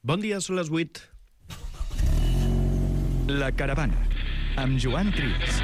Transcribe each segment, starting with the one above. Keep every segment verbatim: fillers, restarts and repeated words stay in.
Bon dia, són les vuit. La Caravana, amb Joan Trias.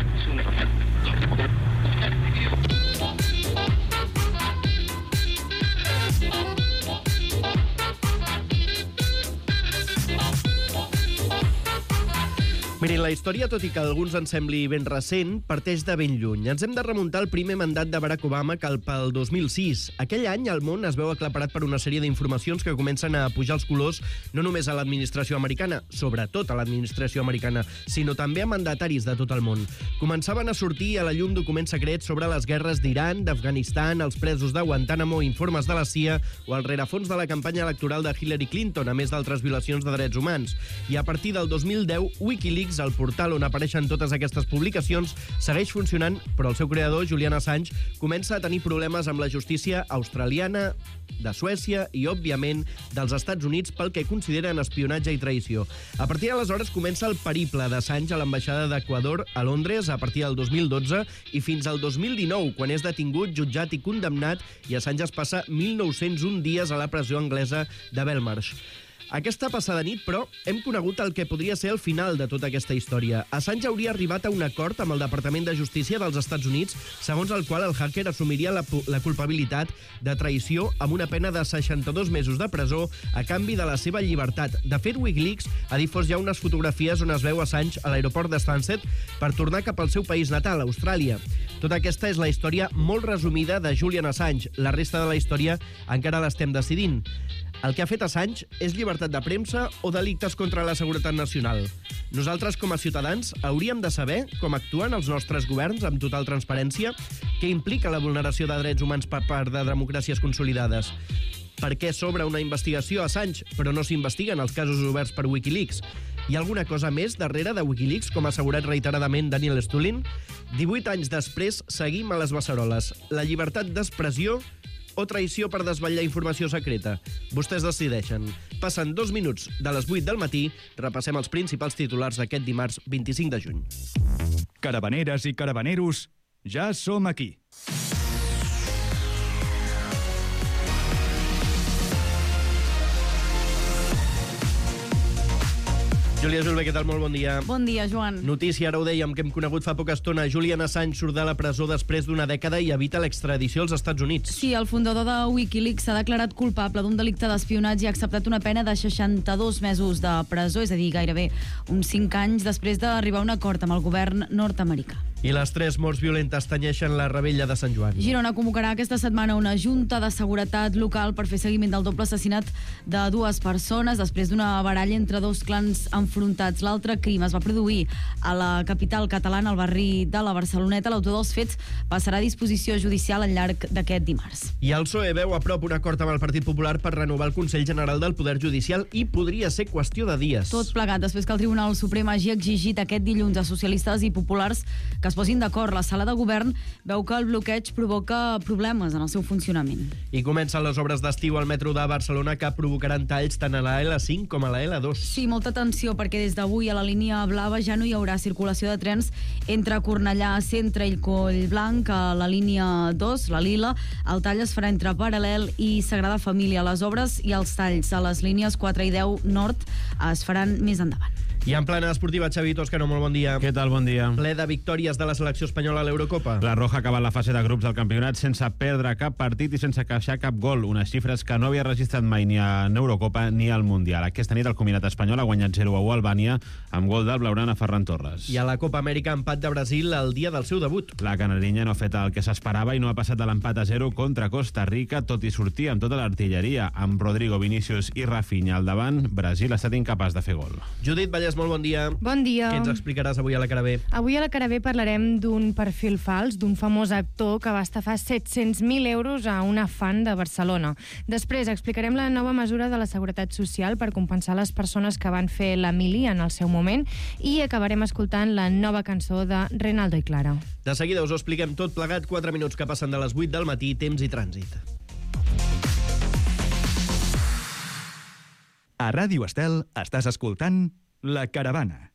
Mirin, la història, tot i que a alguns ens sembli ben recent, parteix de ben lluny. Ens hem de remuntar al primer mandat de Barack Obama, que pel dos mil sis. Aquell any el món es veu aclaparat per una sèrie d'informacions que comencen a pujar els colors no només a l'administració americana, sobretot a l'administració americana, sinó també a mandataris de tot el món. Començaven a sortir a la llum documents secrets sobre les guerres d'Iran, d'Afganistan, els presos de Guantánamo, informes de la C I A o el rerefons de la campanya electoral de Hillary Clinton, a més d'altres violacions de drets humans. I a partir del dos mil deu, Wikileaks, el portal on apareixen totes aquestes publicacions, segueix funcionant, però el seu creador, Julian Assange, comença a tenir problemes amb la justícia australiana, de Suècia i, òbviament, dels Estats Units pel que consideren espionatge i traïció. A partir d'aleshores comença el periple d'Assange a l'ambaixada d'Equador a Londres a partir del dos mil dotze i fins al dos mil dinou, quan és detingut, jutjat i condemnat, i Assange es passa mil nou-cents un dies a la presó anglesa de Belmarsh. Aquesta passada nit, però, hem conegut el que podria ser el final de tota aquesta història. Assange hauria arribat a un acord amb el Departament de Justícia dels Estats Units, segons el qual el hacker assumiria la, la culpabilitat de traïció amb una pena de seixanta-dos mesos de presó a canvi de la seva llibertat. De fet, Wikileaks ha difós ja unes fotografies on es veu Assange a l'aeroport de Stansted per tornar cap al seu país natal, Austràlia. Tota aquesta és la història molt resumida de Julian Assange. La resta de la història encara l'estem decidint. El que ha fet Assange és llibertat de premsa o delictes contra la seguretat nacional? Nosaltres, com a ciutadans, hauríem de saber com actuen els nostres governs amb total transparència, què implica la vulneració de drets humans per part de democràcies consolidades. Per què s'obre una investigació a Assange, però no s'investiguen els casos oberts per Wikileaks? Hi ha alguna cosa més darrere de Wikileaks, com ha assegurat reiteradament Daniel Stulin? divuit anys després, seguim a les beceroles. La llibertat d'expressió o traïció per desvetllar informació secreta? Vostès decideixen. Passen dos minuts de les vuit del matí, repassem els principals titulars d'aquest dimarts vint-i-cinc de juny. Caravaneres i caravaneros, ja som aquí. Júlia Julve, què tal? Molt bon dia. Bon dia, Joan. Notícia, ara ho dèiem, que hem conegut fa poca estona. Julian Assange surt de la presó després d'una dècada i evita l'extradició als Estats Units. Sí, el fundador de Wikileaks s'ha declarat culpable d'un delicte d'espionatge i ha acceptat una pena de seixanta-dos mesos de presó, és a dir, gairebé uns cinc anys després d'arribar a un acord amb el govern nord-americà. I les tres morts violentes tenyeixen la Rebella de Sant Joan. Girona convocarà aquesta setmana una junta de seguretat local per fer seguiment del doble assassinat de dues persones després d'una baralla entre dos clans enfrontats. L'altre crim es va produir a la capital catalana, al barri de la Barceloneta. L'autor dels fets passarà a disposició judicial al llarg d'aquest dimarts. I el P S O E veu a prop un acord amb el Partit Popular per renovar el Consell General del Poder Judicial i podria ser qüestió de dies. Tot plegat després que el Tribunal Suprem hagi exigit aquest dilluns a socialistes i populars que es posin d'acord. La sala de govern veu que el bloqueig provoca problemes en el seu funcionament. I comencen les obres d'estiu al metro de Barcelona que provocaran talls tant a la L cinc com a la L dos. Sí, molta atenció, perquè des d'avui a la línia blava ja no hi haurà circulació de trens entre Cornellà, Centre i Collblanc. A la línia dos, la lila, el tall es farà entre Paral·lel i Sagrada Família. Les obres i els talls a les línies quatre i deu nord es faran més endavant. I en plana esportiva, Xavi Toscano, molt bon dia. Què tal? Bon dia. Ple de victòries de la selecció espanyola a l'Eurocopa. La Roja ha acabat la fase de grups del campionat sense perdre cap partit i sense caixar cap gol, unes xifres que no havia registrat mai ni a Eurocopa ni al Mundial. Aquesta nit el combinat espanyol ha guanyat zero a u a Albània amb gol del blaugrana Ferran Torres. I a la Copa Amèrica, empat de Brasil el dia del seu debut. La canarinya no ha fet el que s'esperava i no ha passat de l'empat a zero contra Costa Rica, tot i sortir amb tota l'artilleria. Amb Rodrigo, Vinícius i Rafinha al davant, Brasil ha estat incapaç de fer gol. Judit Vallès, molt bon dia. Bon dia. Què ens explicaràs avui a la Cara B? Avui a la Cara B parlarem d'un perfil fals, d'un famós actor que va estafar set-cents mil euros a una fan de Barcelona. Després explicarem la nova mesura de la Seguretat Social per compensar les persones que van fer la mili en el seu moment i acabarem escoltant la nova cançó de Renaldo i Clara. De seguida us ho expliquem tot plegat, quatre minuts que passen de les vuit del matí, temps i trànsit. A Ràdio Estel estàs escoltant La Caravana.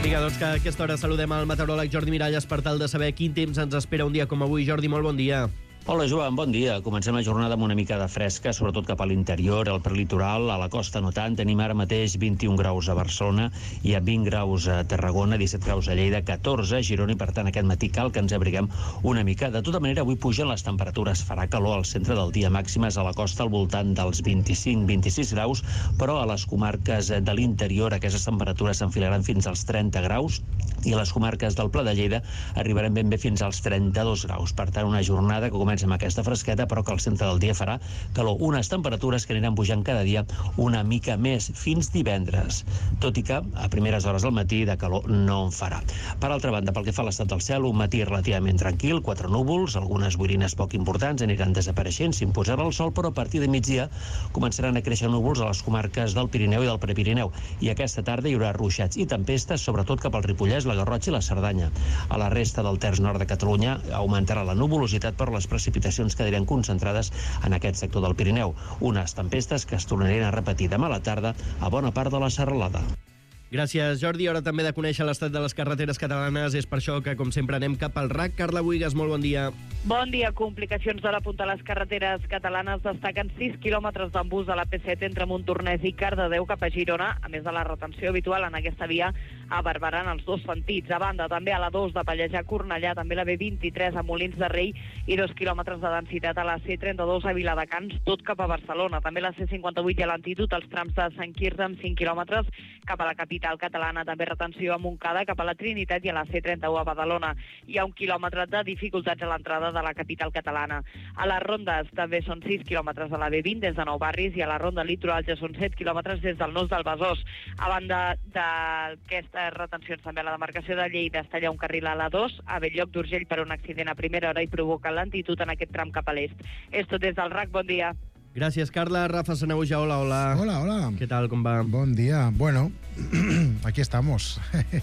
Vinga, doncs que a aquesta hora saludem al meteoròleg Jordi Miralles per tal de saber quin temps ens espera un dia com avui. Jordi, molt bon dia. Hola, Joan, bon dia. Comencem la jornada amb una mica de fresca, sobretot cap a l'interior, al prelitoral, a la costa no tant. Tenim ara mateix vint-i-un graus a Barcelona, hi ha vint graus a Tarragona, disset graus a Lleida, catorze a Girona, i per tant aquest matí cal que ens abriguem una mica. De tota manera, avui pugen les temperatures, farà calor al centre del dia, màximes a la costa al voltant dels vint-i-cinc a vint-i-sis graus, però a les comarques de l'interior aquestes temperatures s'enfilaran fins als trenta graus, i a les comarques del Pla de Lleida arribarem ben bé fins als trenta-dos graus. Per tant, una jornada que comença amb aquesta fresqueta, però que al centre del dia farà calor. Unes temperatures que aniran pujant cada dia una mica més fins divendres, tot i que a primeres hores del matí de calor no en farà. Per altra banda, pel que fa a l'estat del cel, un matí relativament tranquil, quatre núvols, algunes boirines poc importants aniran desapareixent, s'imposarà el sol, però a partir de migdia començaran a créixer núvols a les comarques del Pirineu i del Prepirineu, i aquesta tarda hi haurà ruixats i tempestes, sobretot cap al Ripollès, la Garrotxa i la Cerdanya. A la resta del terç nord de Catalunya augmentarà la nuvolositat per les precipitacions que aniran concentrades en aquest sector del Pirineu. Unes tempestes que es tornarien a repetir demà a la tarda a bona part de la serralada. Gràcies, Jordi. Hora també de conèixer l'estat de les carreteres catalanes. És per això que, com sempre, anem cap al R A C. Carla Buigas, molt bon dia. Bon dia. Complicacions d'hora punta a les carreteres catalanes. Destaquen sis quilòmetres d'embús a la P set entre Montornès i Cardedeu cap a Girona, a més de la retenció habitual en aquesta via a Barberà en els dos sentits. A banda, també a la dos de Pallejà a Cornellà, també la B vint-i-tres a Molins de Rei i dos quilòmetres de densitat a la C trenta-dos a Viladecans, tot cap a Barcelona. També la C cinquanta-vuit i a l'Antitud, els trams de Sant Quirze amb cinc quilòmetres cap a la capital catalana. També retenció a Montcada cap a la Trinitat i a la C trenta-u a Badalona. Hi ha un quilòmetre de dificultats a l'entrada de la capital catalana. A les rondes també són sis quilòmetres a la B vint des de Nou Barris i a la ronda litoral ja són set quilòmetres des del Nus del Besòs. A banda d'aquestes retencions també a la demarcació de Lleida es talla un carril a la dos a Bell-lloc d'Urgell per un accident a primera hora i provoca lentitud en aquest tram cap a l'est. És tot des del R A C. Bon dia. Gràcies, Carla. Rafa Sanauja, hola, hola. Hola, hola. ¿Qué tal, com va? Bon dia. Bueno, aquí estamos.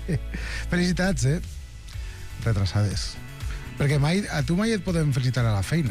Felicitats, eh? Retrasades. Perquè mai, a tu mai et podem felicitar a la feina.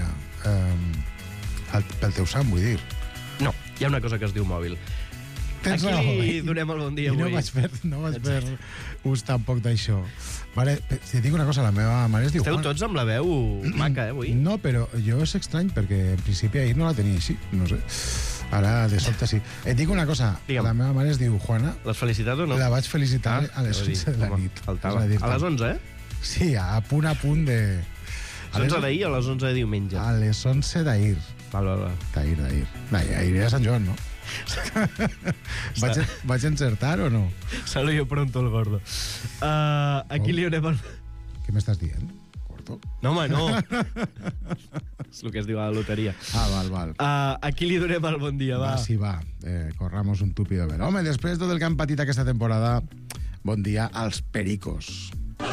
Eh, pel teu sant, vull dir. No, hi ha una cosa que es diu mòbil. Tens Aquí raó, li eh? donem el bon dia I avui. no vaig fer, no vaig fer ús tampoc d'això. Vale, si et dic una cosa, la meva mare es diu Esteu Juana. tots amb la veu maca, eh, avui? No, però jo és estrany perquè en principi ahir no la tenia així, no sé. Ara, de sobte, sí. Et dic una cosa, Digue'm. la meva mare es diu Juana. L'has felicitat o no? La vaig felicitar Ah, a les anava a dir, onze de la home, nit. faltava. És a dir, A les onze, eh? Sí, a punt a punt de... A les onze d'ahir o a les onze de diumenge? A les onze d'ahir. Val, val, val. D'ahir, d'ahir. D'ahir ahir era Sant Joan, no? vaig, vaig encertar o no? Salió pronto el gordo. Uh, aquí li donem el... Què m'estàs dient? Gordo? No, home, no. És el que es diu a la loteria. Ah, val, val. Uh, aquí li donem el bon dia, va. Va, sí, va. Eh, corramos un tupido velo. Home, després tot el que han patit aquesta temporada, bon dia als pericos.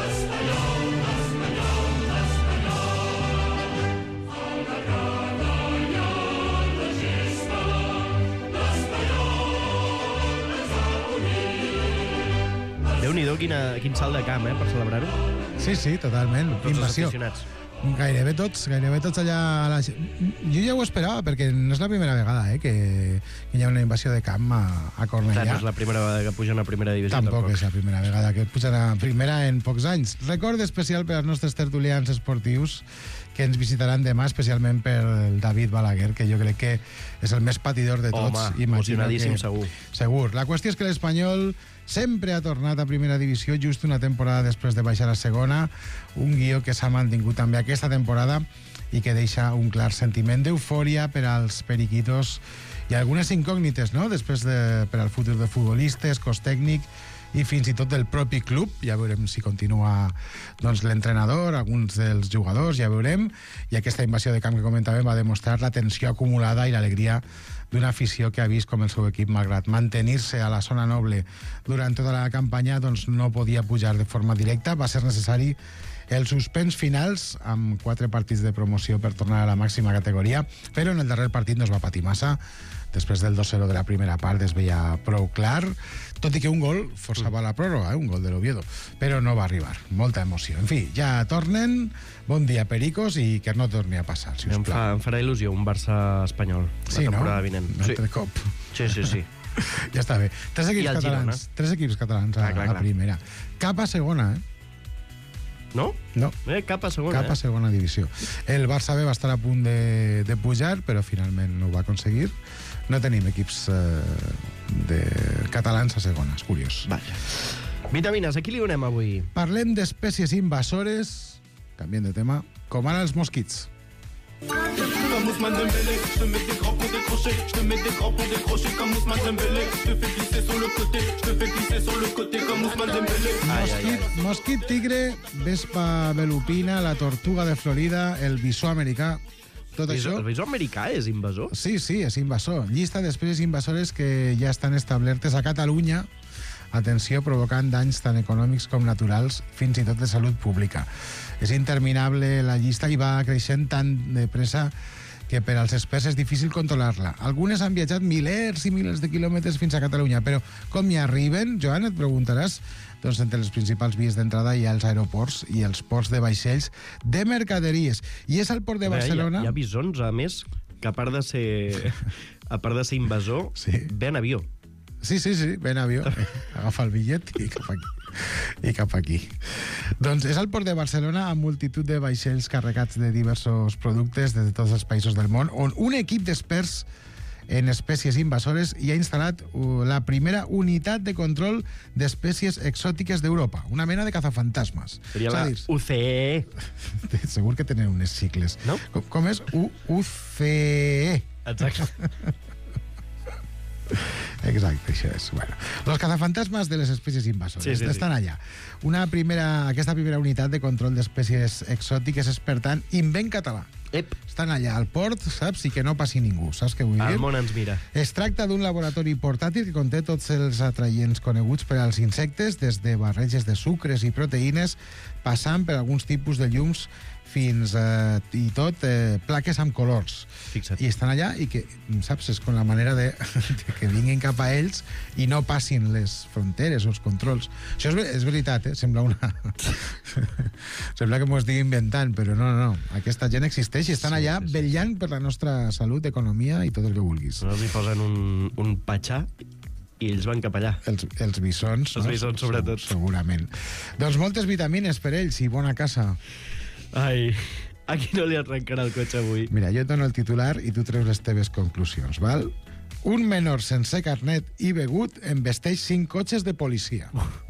Déu-n'hi-do quina, quin salt de camp, eh, per celebrar-ho. Sí, sí, totalment. Tots els Invasió. aficionats. Gairebé tots, gairebé tots allà... A la... Jo ja ho esperava, perquè no és la primera vegada eh, que, que hi ha una invasió de camp a, a Cornellà. Clar, no és la primera vegada que pugen a primera divisió. Tampoc, Tampoc és la primera vegada que pugen a primera en pocs anys. Record especial per als nostres tertulians esportius que ens visitaran demà, especialment per el David Balaguer, que jo crec que és el més patidor de tots. Home, Imagino emocionadíssim, que... segur. Segur. La qüestió és que l'Espanyol sempre ha tornat a primera divisió just una temporada després de baixar a segona, un guió que s'ha mantingut també aquesta temporada i que deixa un clar sentiment d'eufòria per als periquitos i algunes incògnites, no?, després de, per al futur de futbolistes, cos tècnic i fins i tot del propi club. Ja veurem si continua doncs, l'entrenador, alguns dels jugadors, ja veurem. I aquesta invasió de camp que comentàvem va demostrar la tensió acumulada i l'alegria d'una afició que ha vist com el seu equip, malgrat mantenir-se a la zona noble durant tota la campanya, doncs no podia pujar de forma directa. Va ser necessari el suspens finals amb quatre partits de promoció per tornar a la màxima categoria, però en el darrer partit no es va patir massa. Després del dos a zero de la primera part es veia prou clar, tot i que un gol forçava la pròrroga, eh? Un gol de l'Oviedo, però no va arribar. Molta emoció. En fi, ja tornen. Bon dia, pericos, i que no torni a passar, si us Em, plau. fa, em farà il·lusió un Barça espanyol la Sí, no? temporada vinent. Un altre cop. Sí, sí, sí. Ja està bé. Tres equips I el catalans. Girona. Tres equips catalans a, Ah, clar, a clar. primera. Cap a segona, eh? No? No. Eh, cap a segona, Cap a eh? segona divisió. El Barça B va estar a punt de, de pujar, però finalment no ho va aconseguir. No tenim equips eh, de catalans a segona, és curiós. Vaja. Vitamines, a qui li donem avui? Parlem d'espècies invasores, canviant de tema, com ara els mosquits. Comme Ousmane Dembélé, je te mets des grands ponts décrochés, je te mets des grands ponts décrochés comme Ousmane Dembélé, je te fais glisser sur le côté, je te fais glisser sur le côté comme Ousmane Dembélé. Ai, ai, ai. Mosquit, mosquit tigre, vespa velupina, la tortuga de Florida, el bisó americà, tot Bisó- això... El bisó americà és invasor? Sí, sí, és invasor. Llista d'espècies invasores que ja estan establertes a Catalunya, atenció, provocant danys tant econòmics com naturals, fins i tot de salut pública. És interminable la llista i va creixent tan de pressa que per als experts és difícil controlar-la. Algunes han viatjat milers i milers de quilòmetres fins a Catalunya, però com hi arriben, Joan, et preguntaràs, doncs entre les principals vies d'entrada hi ha els aeroports i els ports de vaixells de mercaderies. I és al port de Bé, Barcelona... Hi ha, hi ha bisons, a més, que a part de ser, a part de ser invasor, Sí. ve en avió. Sí, sí, sí, ven avió, agafa el bitllet i cap aquí. I cap aquí. Doncs és al port de Barcelona amb multitud de vaixells carregats de diversos productes de tots els països del món, on un equip d'experts en espècies invasores hi ha instal·lat uh, la primera unitat de control d'espècies exòtiques d'Europa, una mena de cazafantasmes. Seria la Saps? U C E. Segur que tenen unes cicles. No? Com, com és? U C E. Exacte. Exacte, això és. Bueno, los cazafantasmas de les espècies invasores. Sí, sí, sí. Estan allà. Una primera, aquesta primera unitat de control d'espècies exòtiques és, per tant, invent català. Ep, Estan allà al port, saps? I que no passi ningú. Saps què vull dir? el món ens mira. Es tracta d'un laboratori portàtil que conté tots els atraients coneguts per als insectes, des de barreges de sucres i proteïnes, passant per alguns tipus de llums fins eh, i tot eh, plaques amb colors. Fixa't. I estan allà i que, saps, és com la manera de, de que vinguin cap a ells i no passin les fronteres o els controls. Això és, ve- és veritat, eh? Sembla una... Sembla que m'ho estigui inventant, però no, no, no. Aquesta gent existeix i estan Sí, allà sí, sí. vetllant per la nostra salut, economia i tot el que vulguis. No els hi posen un, un patxà i ells van cap allà. Els, els bisons, Els no? bisons, sobretot. Segurament. Doncs moltes vitamines per ells i bona casa. Ai, a qui no li arrencarà el cotxe avui? Mira, jo et dono el titular i tu treus les teves conclusions, val? Un menor sense carnet i begut embesteix cinc cotxes de policia.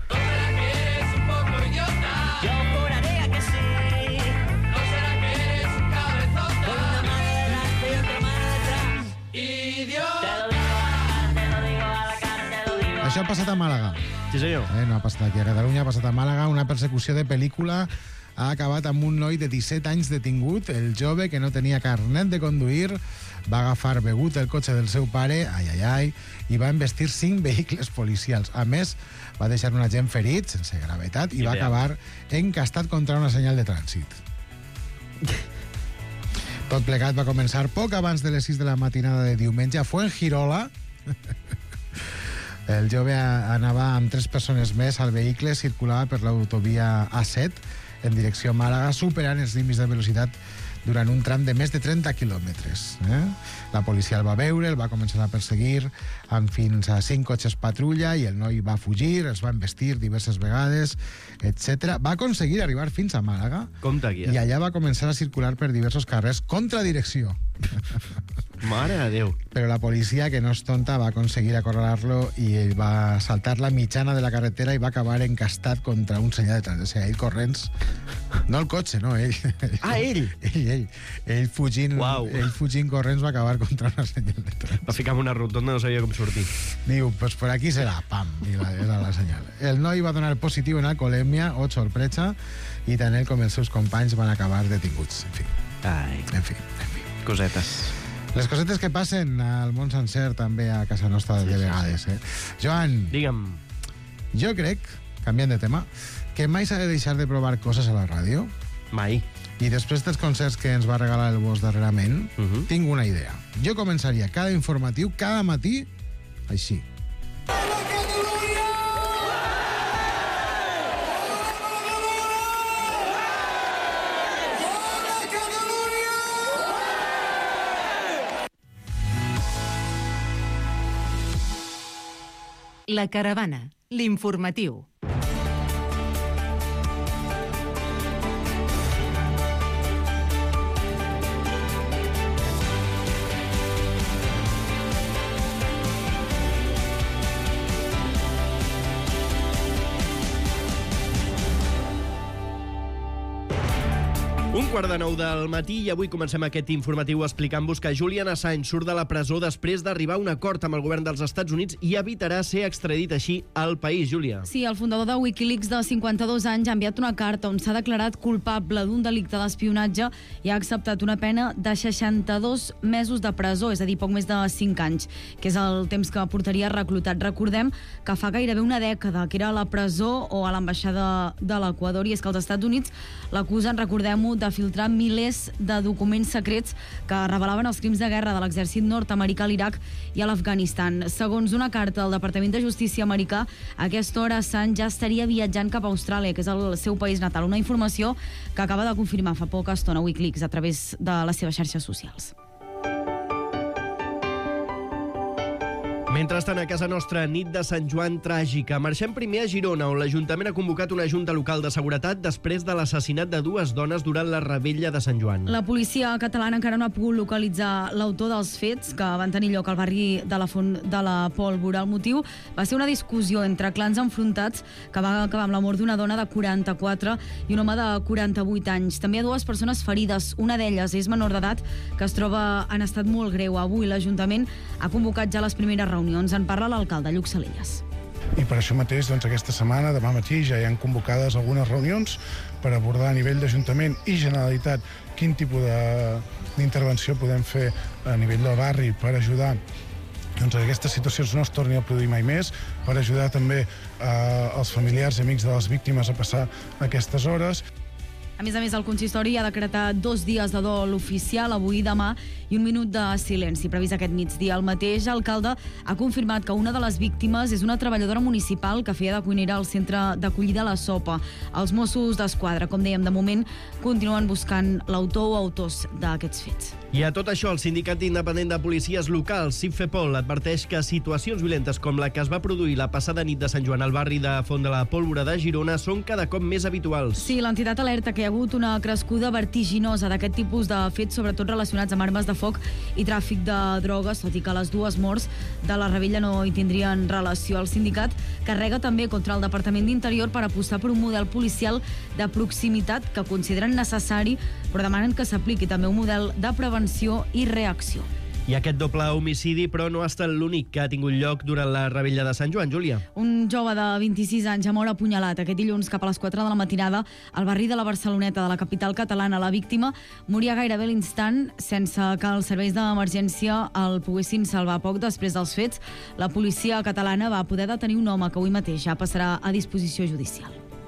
Això ha passat a Màlaga. Sí, senyor. Eh, no ha passat aquí a Catalunya, ha passat a Màlaga. Una persecució de pel·lícula ha acabat amb un noi de disset anys detingut. El jove, que no tenia carnet de conduir, va agafar begut el cotxe del seu pare, ai, ai, ai, i va embestir cinc vehicles policials. A més, va deixar un agent ferit, sense gravetat, i va Ideal. acabar encastat contra una senyal de trànsit. Tot plegat va començar poc abans de les sis de la matinada de diumenge a Fuengirola. El jove a- anava amb tres persones més al vehicle, circulava per l'autovia A set en direcció a Màlaga, superant els límits de velocitat durant un tram de més de trenta quilòmetres. Eh? La policia el va veure, el va començar a perseguir amb fins a cinc cotxes patrulla i el noi va fugir, els va embestir diverses vegades, etcètera. Va aconseguir arribar fins a Màlaga Compte aquí, i eh? allà va començar a circular per diversos carrers contra direcció. Mare de Déu. Però la policia, que no és tonta, va aconseguir acorralar-lo i ell va saltar la mitjana de la carretera i va acabar encastat contra un senyal de trànsit. O sigui, ell corrents... No el cotxe, no, ell. Ah, ell? Ell, ell. Ell fugint, Uau. ell fugint corrents va acabar contra una senyal de trànsit. Va ficar en una rotonda, no sabia com sortir. Diu, pues por aquí será, pam, i la, era la senyal. El noi va donar positiu en alcoholèmia, o sorpresa, i tant ell com els seus companys van acabar detinguts. En fi, Ai, en fi, en fi. cosetes. Les cosetes que passen al món sencer també a casa nostra de vegades, eh? Joan, Digue'm, jo crec, canviant de tema, que mai s'ha de deixar de provar coses a la ràdio mai. i després dels concerts que ens va regalar el Bos darrerament, Uh -huh. tinc una idea. Jo començaria cada informatiu, cada matí, així. La Caravana, l'informatiu. Un quart de nou del matí i avui comencem aquest informatiu explicant-vos que Julian Assange surt de la presó després d'arribar a un acord amb el govern dels Estats Units i evitarà ser extradit així al país, Júlia. Sí, el fundador de Wikileaks de cinquanta-dos anys ha enviat una carta on s'ha declarat culpable d'un delicte d'espionatge i ha acceptat una pena de seixanta-dos mesos de presó, és a dir, poc més de cinc anys, que és el temps que portaria reclutat. Recordem que fa gairebé una dècada que era a la presó o a l'ambaixada de l'Equador, i és que els Estats Units l'acusen, recordem-ho, de filtrar milers de documents secrets que revelaven els crims de guerra de l'exèrcit nord-americà a l'Iraq i a l'Afganistan. Segons una carta del Departament de Justícia americà, a aquesta hora Assange ja estaria viatjant cap a Austràlia, que és el seu país natal. Una informació que acaba de confirmar fa poca estona Wikileaks a través de les seves xarxes socials. Mentrestant, a casa nostra, nit de Sant Joan tràgica. Marxem primer a Girona, on l'Ajuntament ha convocat una junta local de seguretat després de l'assassinat de dues dones durant la revetlla de Sant Joan. La policia catalana encara no ha pogut localitzar l'autor dels fets que van tenir lloc al barri de la Font de la Pólvora. El motiu va ser una discussió entre clans enfrontats que va acabar amb la mort d'una dona de quaranta-quatre i un home de quaranta-vuit anys. També hi ha dues persones ferides. Una d'elles és menor d'edat, que es troba en estat molt greu. Avui l'Ajuntament ha convocat ja les primeres reunions. En parla l'alcalde Lluc Salelles. I per això mateix, doncs, aquesta setmana, demà matí, ja hi han convocades algunes reunions per abordar a nivell d'Ajuntament i Generalitat quin tipus d'intervenció podem fer a nivell del barri per ajudar doncs, que aquestes situacions no es tornin a produir mai més, per ajudar també eh, els familiars i amics de les víctimes a passar aquestes hores. A més a més, el consistori ha decretat dos dies de dol oficial, avui i demà, i un minut de silenci previst aquest migdia. El mateix alcalde ha confirmat que una de les víctimes és una treballadora municipal que feia de cuinera al centre d'acollida La Sopa. Els Mossos d'Esquadra, com dèiem, de moment, continuen buscant l'autor o autors d'aquests fets. I a tot això, el Sindicat Independent de Policies Locals, SIPFEPOL, adverteix que situacions violentes com la que es va produir la passada nit de Sant Joan al barri de Font de la Pólvora de Girona són cada cop més habituals. Sí, l'entitat alerta que hi ha hagut una crescuda vertiginosa d'aquest tipus de fets, sobretot relacionats amb armes de foc i tràfic de drogues, tot i que les dues morts de la revetlla no hi tindrien relació. El sindicat carrega també contra el Departament d'Interior per apostar per un model policial de proximitat que consideren necessari, però demanen que s'apliqui també un model de prevenció i reacció. I aquest doble homicidi, però, no ha estat l'únic que ha tingut lloc durant la revetlla de Sant Joan, Júlia. Un jove de vint-i-sis anys ha mort apunyalat aquest dilluns cap a les quatre de la matinada al barri de la Barceloneta, de la capital catalana. La víctima moria gairebé a l'instant sense que els serveis d'emergència el poguessin salvar. Poc després dels fets, la policia catalana va poder detenir un home que avui mateix ja passarà a disposició judicial.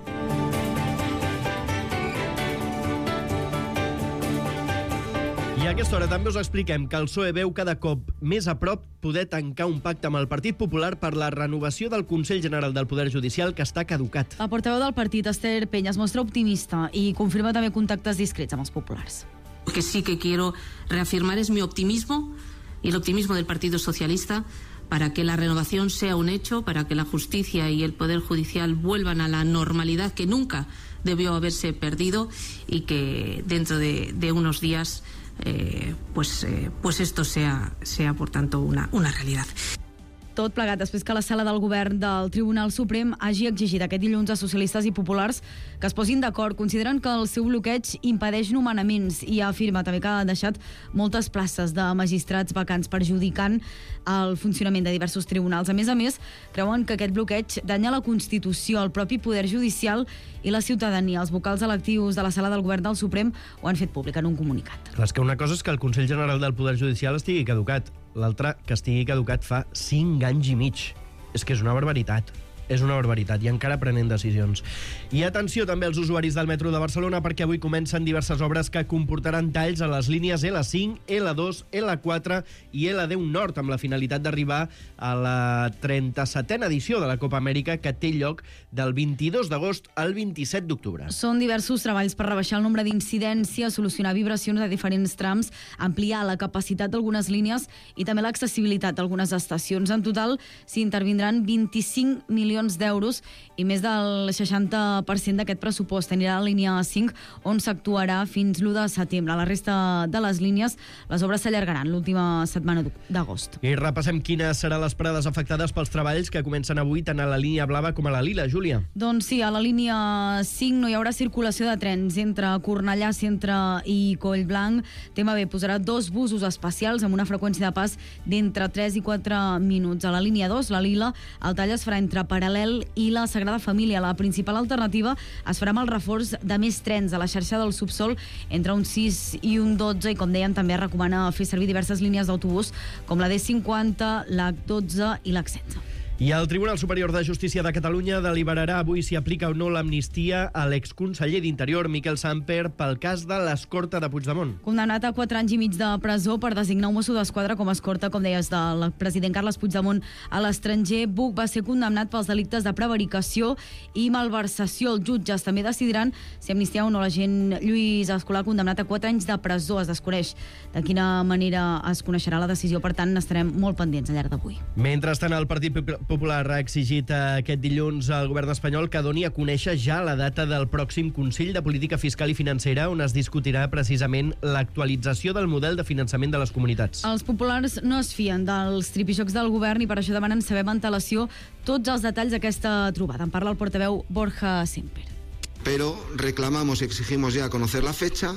I a aquesta hora també us expliquem que el P S O E veu cada cop més a prop poder tancar un pacte amb el Partit Popular per la renovació del Consell General del Poder Judicial, que està caducat. La portaveu del partit, Esther Peña, es mostra optimista i confirma també contactes discrets amb els populars. Lo que sí que quiero reafirmar es mi optimismo y el optimismo del Partido Socialista para que la renovación sea un hecho, para que la justicia y el Poder Judicial vuelvan a la normalidad que nunca debió haberse perdido y que dentro de, de unos días Eh, pues, eh, pues esto sea, sea por tanto, una, una realidad. Tot plegat després que la sala del govern del Tribunal Suprem hagi exigit aquest dilluns a socialistes i populars que es posin d'acord. Consideren que el seu bloqueig impedeix nomenaments i afirma també que ha deixat moltes places de magistrats vacants, perjudicant el funcionament de diversos tribunals. A més a més, creuen que aquest bloqueig danya la Constitució, el propi Poder Judicial i la ciutadania. Els vocals electius de la sala del govern del Suprem ho han fet públic en un comunicat. Clar, és que una cosa és que el Consell General del Poder Judicial estigui caducat, l'altra que estigui caducat fa cinc anys i mig. És que és una barbaritat. És una barbaritat, i encara prenent decisions. I atenció també als usuaris del metro de Barcelona, perquè avui comencen diverses obres que comportaran talls a les línies L cinc, L dos, L quatre i L deu Nord, amb la finalitat d'arribar a la trenta-setena edició de la Copa Amèrica, que té lloc del vint-i-dos d'agost al vint-i-set d'octubre. Són diversos treballs per rebaixar el nombre d'incidències, solucionar vibracions de diferents trams, ampliar la capacitat d'algunes línies i també l'accessibilitat d'algunes estacions. En total s'hi intervindran vint-i-cinc milions d'euros i més del seixanta per cent d'aquest pressupost anirà a la línia cinc, on s'actuarà fins l'u de setembre. A la resta de les línies, les obres s'allargaran l'última setmana d'agost. I repassem quines seran les parades afectades pels treballs que comencen avui tant a la línia blava com a la lila, Júlia. Doncs sí, a la línia cinc no hi haurà circulació de trens entre Cornellà, Centre i Collblanc. T M B posarà dos busos especials amb una freqüència de pas d'entre tres i quatre minuts. A la línia dos, la lila, el tall es farà entre Paral·lel i la Sagrada Família. La principal alternativa es farà amb el reforç de més trens a la xarxa del subsol entre un sis i un dotze, i com dèiem també es recomana fer servir diverses línies d'autobús com la D cinquanta, l'H dotze i l'H setze. I el Tribunal Superior de Justícia de Catalunya deliberarà avui si aplica o no l'amnistia a l'exconseller d'Interior, Miquel Samper, pel cas de l'escorta de Puigdemont. Condemnat a quatre anys i mig de presó per designar un mosso d'esquadra com a escorta, com deies, del president Carles Puigdemont a l'estranger, Buch va ser condemnat pels delictes de prevaricació i malversació. Els jutges també decidiran si amnistiar o no l'agent Lluís Escolà, condemnat a quatre anys de presó. Es desconeix de quina manera es coneixerà la decisió, per tant, estarem molt pendents al llarg d'avui. Mentrestant, el Partit Popular ha exigit aquest dilluns al govern espanyol que doni a conèixer ja la data del pròxim Consell de Política Fiscal i Financera, on es discutirà precisament l'actualització del model de finançament de les comunitats. Els populars no es fien dels tripijocs del govern i per això demanen saber amb antelació tots els detalls d'aquesta trobada. En parla el portaveu Borja Semper. Pero reclamamos y exigimos ya conocer la fecha,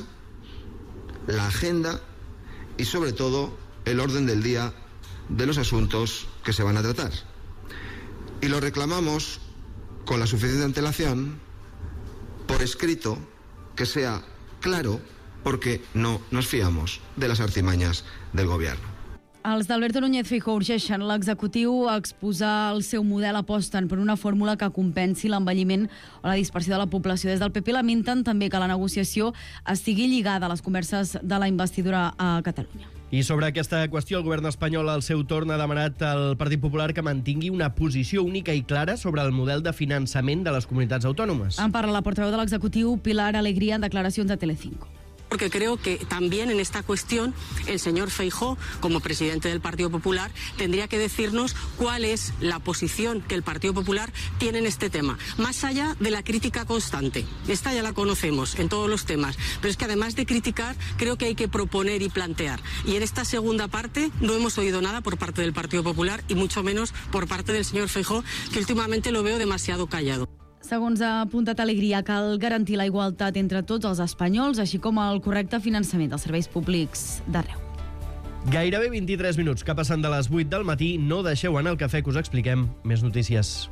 la agenda y sobre todo el orden del día de los asuntos que se van a tratar. Y lo reclamamos con la suficiente antelación, por escrito, que sea claro, porque no nos fiamos de las artimañas del gobierno. Els d'Alberto Núñez Feijóo urgeixen l'executiu a exposar el seu model, aposten per una fórmula que compensi l'envelliment o la dispersió de la població. Des del P P lamenten també que la negociació estigui lligada a les converses de la investidura a Catalunya. I sobre aquesta qüestió, el govern espanyol al seu torn ha demanat al Partit Popular que mantingui una posició única i clara sobre el model de finançament de les comunitats autònomes. En parla la portaveu de l'executiu, Pilar Alegría, en declaracions a Telecinco. Porque creo que también en esta cuestión el señor Feijóo, como presidente del Partido Popular, tendría que decirnos cuál es la posición que el Partido Popular tiene en este tema, más allá de la crítica constante. Esta ya la conocemos en todos los temas, pero es que además de criticar, creo que hay que proponer y plantear. Y en esta segunda parte no hemos oído nada por parte del Partido Popular y mucho menos por parte del señor Feijóo, que últimamente lo veo demasiado callado. Segons ha apuntat Alegria, cal garantir la igualtat entre tots els espanyols, així com el correcte finançament dels serveis públics d'arreu. Gairebé vint-i-tres minuts que passen de les vuit del matí. No deixeu anar el cafè, que us expliquem més notícies.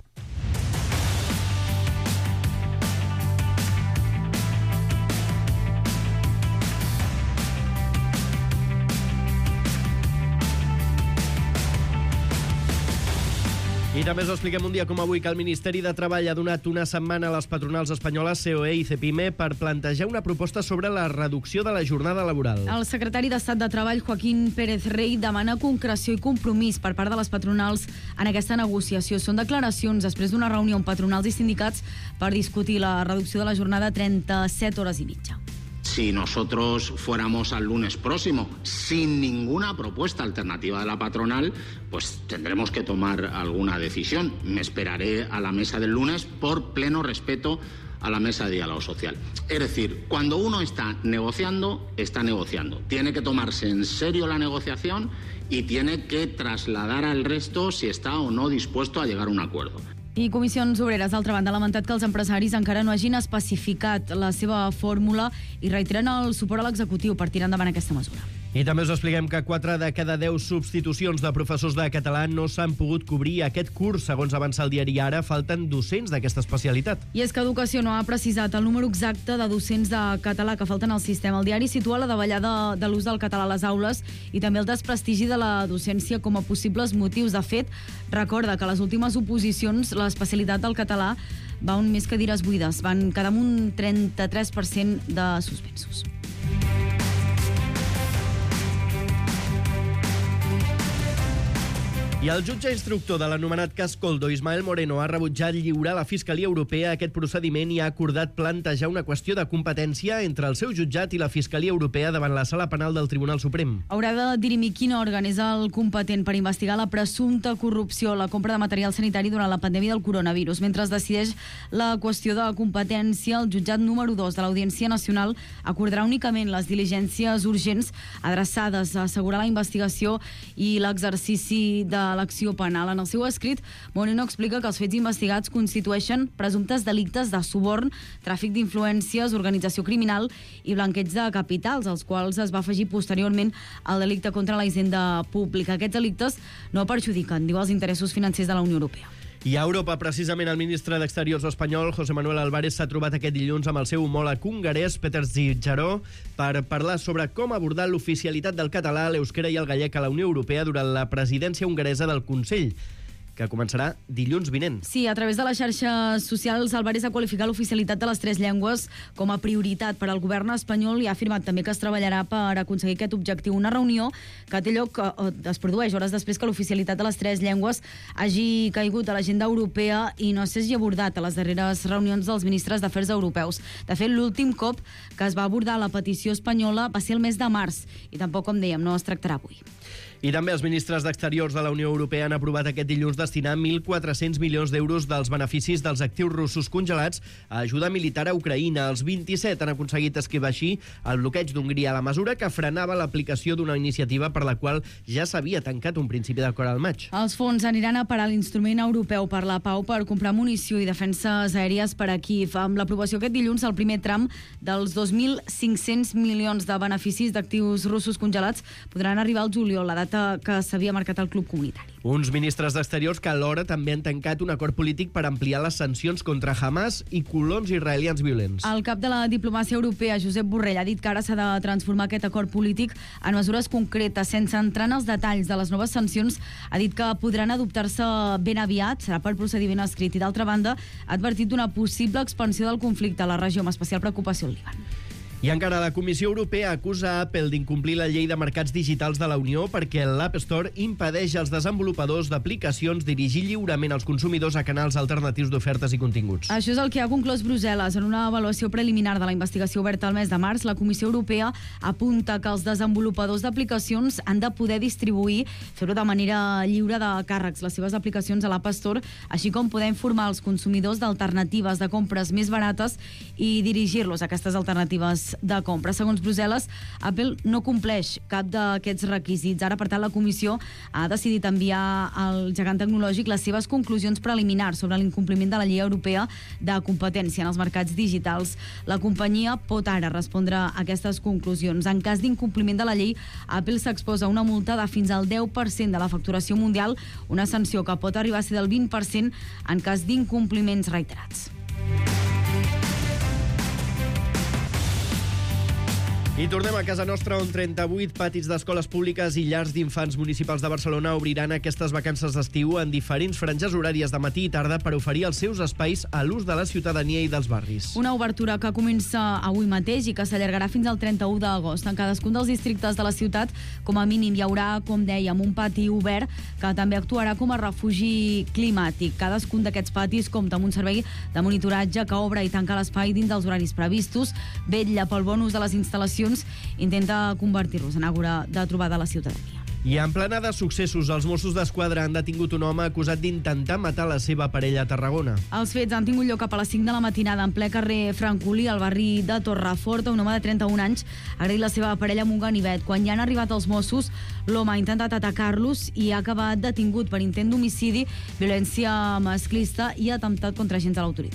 I també us expliquem un dia com avui que el Ministeri de Treball ha donat una setmana a les patronals espanyoles C O E i Cepime per plantejar una proposta sobre la reducció de la jornada laboral. El secretari d'Estat de Treball, Joaquín Pérez Rey, demana concreció i compromís per part de les patronals en aquesta negociació. Són declaracions després d'una reunió amb patronals i sindicats per discutir la reducció de la jornada a trenta-set hores i mitja. Si nosotros fuéramos al lunes próximo sin ninguna propuesta alternativa de la patronal, pues tendremos que tomar alguna decisión. Me esperaré a la mesa del lunes por pleno respeto a la mesa de diálogo social. Es decir, cuando uno está negociando, está negociando. Tiene que tomarse en serio la negociación y tiene que trasladar al resto si está o no dispuesto a llegar a un acuerdo. I Comissions Obreres, d'altra banda, ha lamentat que els empresaris encara no hagin especificat la seva fórmula i reiteren el suport a l'executiu per tirar endavant aquesta mesura. I també us expliquem que quatre de cada deu substitucions de professors de català no s'han pogut cobrir aquest curs. Segons avança el diari Ara, falten docents d'aquesta especialitat. I és que Educació no ha precisat el número exacte de docents de català que falten al sistema. El diari situa la davallada de l'ús del català a les aules i també el desprestigi de la docència com a possibles motius. De fet, recorda que a les últimes oposicions l'especialitat del català va un més cadires buides. Van quedar amb un trenta-tres per cent de suspensos. I el jutge instructor de l'anomenat cas Coldo, Ismael Moreno, ha rebutjat lliurar a la Fiscalia Europea aquest procediment i ha acordat plantejar una qüestió de competència entre el seu jutjat i la Fiscalia Europea davant la Sala Penal del Tribunal Suprem. Haurà de dirimir quin òrgan és el competent per investigar la presumpta corrupció, la compra de material sanitari durant la pandèmia del coronavirus. Mentre es decideix la qüestió de competència, el jutjat número dos de l'Audiència Nacional acordarà únicament les diligències urgents adreçades a assegurar la investigació i l'exercici de l'acció penal. En el seu escrit, Moreno explica que els fets investigats constitueixen presumptes delictes de suborn, tràfic d'influències, organització criminal i blanqueig de capitals, als quals es va afegir posteriorment el delicte contra la hisenda pública. Aquests delictes no perjudiquen, diu, els interessos financers de la Unió Europea. I a Europa, precisament, el ministre d'Exteriors espanyol, José Manuel Álvarez, s'ha trobat aquest dilluns amb el seu homòleg hongarès, Peter Szijjaró, per parlar sobre com abordar l'oficialitat del català, l'euskera i el gallec a la Unió Europea durant la presidència hongaresa del Consell, que començarà dilluns vinent. Sí, a través de les xarxes socials, Álvarez ha qualificat l'oficialitat de les tres llengües com a prioritat per al govern espanyol i ha afirmat també que es treballarà per aconseguir aquest objectiu. Una reunió que té lloc, eh, es produeix hores després que l'oficialitat de les tres llengües hagi caigut a l'agenda europea i no s'hagi abordat a les darreres reunions dels ministres d'Afers Europeus. De fet, l'últim cop que es va abordar la petició espanyola va ser el mes de març i tampoc, com dèiem, no es tractarà avui. I també els ministres d'Exteriors de la Unió Europea han aprovat aquest dilluns destinar mil quatre-cents milions d'euros dels beneficis dels actius russos congelats a ajuda militar a Ucraïna. Els vint-i-set han aconseguit esquivar així el bloqueig d'Hongria, la mesura que frenava l'aplicació d'una iniciativa per la qual ja s'havia tancat un principi d'acord al maig. Els fons aniran a parar l'Instrument Europeu per la Pau per comprar munició i defenses aèries per a Kíev. Amb l'aprovació aquest dilluns, el primer tram dels dos mil cinc-cents milions de beneficis d'actius russos congelats podran arribar al juliol, la data que s'havia marcat el club comunitari. Uns ministres d'Exteriors que alhora també han tancat un acord polític per ampliar les sancions contra Hamas i colons israelians violents. El cap de la diplomàcia europea, Josep Borrell, ha dit que ara s'ha de transformar aquest acord polític en mesures concretes. Sense entrar en els detalls de les noves sancions, ha dit que podran adoptar-se ben aviat, serà per procediment escrit, i d'altra banda ha advertit d'una possible expansió del conflicte a la regió, amb especial preocupació al Líban. I encara la Comissió Europea acusa Apple d'incomplir la llei de mercats digitals de la Unió perquè l'App Store impedeix als desenvolupadors d'aplicacions dirigir lliurement als consumidors a canals alternatius d'ofertes i continguts. Això és el que ha conclòs Brussel·les. En una avaluació preliminar de la investigació oberta al mes de març, la Comissió Europea apunta que els desenvolupadors d'aplicacions han de poder distribuir, fer-ho de manera lliure de càrrecs, les seves aplicacions a l'App Store, així com poder informar els consumidors d'alternatives de compres més barates i dirigir-los a aquestes alternatives de compra. Segons Brussel·les, Apple no compleix cap d'aquests requisits. Ara, per tant, la Comissió ha decidit enviar al gegant tecnològic les seves conclusions preliminars sobre l'incompliment de la llei europea de competència en els mercats digitals. La companyia pot ara respondre a aquestes conclusions. En cas d'incompliment de la llei, Apple s'exposa una multa de fins al deu per cent de la facturació mundial, una sanció que pot arribar a ser del vint per cent en cas d'incompliments reiterats. I tornem a casa nostra, on trenta-vuit patis d'escoles públiques i llars d'infants municipals de Barcelona obriran aquestes vacances d'estiu en diferents franges horàries de matí i tarda per oferir els seus espais a l'ús de la ciutadania i dels barris. Una obertura que comença avui mateix i que s'allargarà fins al trenta-u d'agost. En cadascun dels districtes de la ciutat, com a mínim, hi haurà, com dèiem, un pati obert que també actuarà com a refugi climàtic. Cadascun d'aquests patis compta amb un servei de monitoratge que obre i tanca l'espai dins dels horaris previstos, vetlla pel bon ús de les instal·lacions, intenta convertir-los en àgora de trobada a la ciutadania. I en plena de successos, els Mossos d'Esquadra han detingut un home acusat d'intentar matar la seva parella a Tarragona. Els fets han tingut lloc cap a les cinc de la matinada en ple carrer Francolí, al barri de Torreforta. Un home de trenta-un anys ha agredit la seva parella amb un ganivet. Quan ja han arribat els Mossos, l'home ha intentat atacar-los i ha acabat detingut per intent d'homicidi, violència masclista i atemptat contra agents de l'autoritat.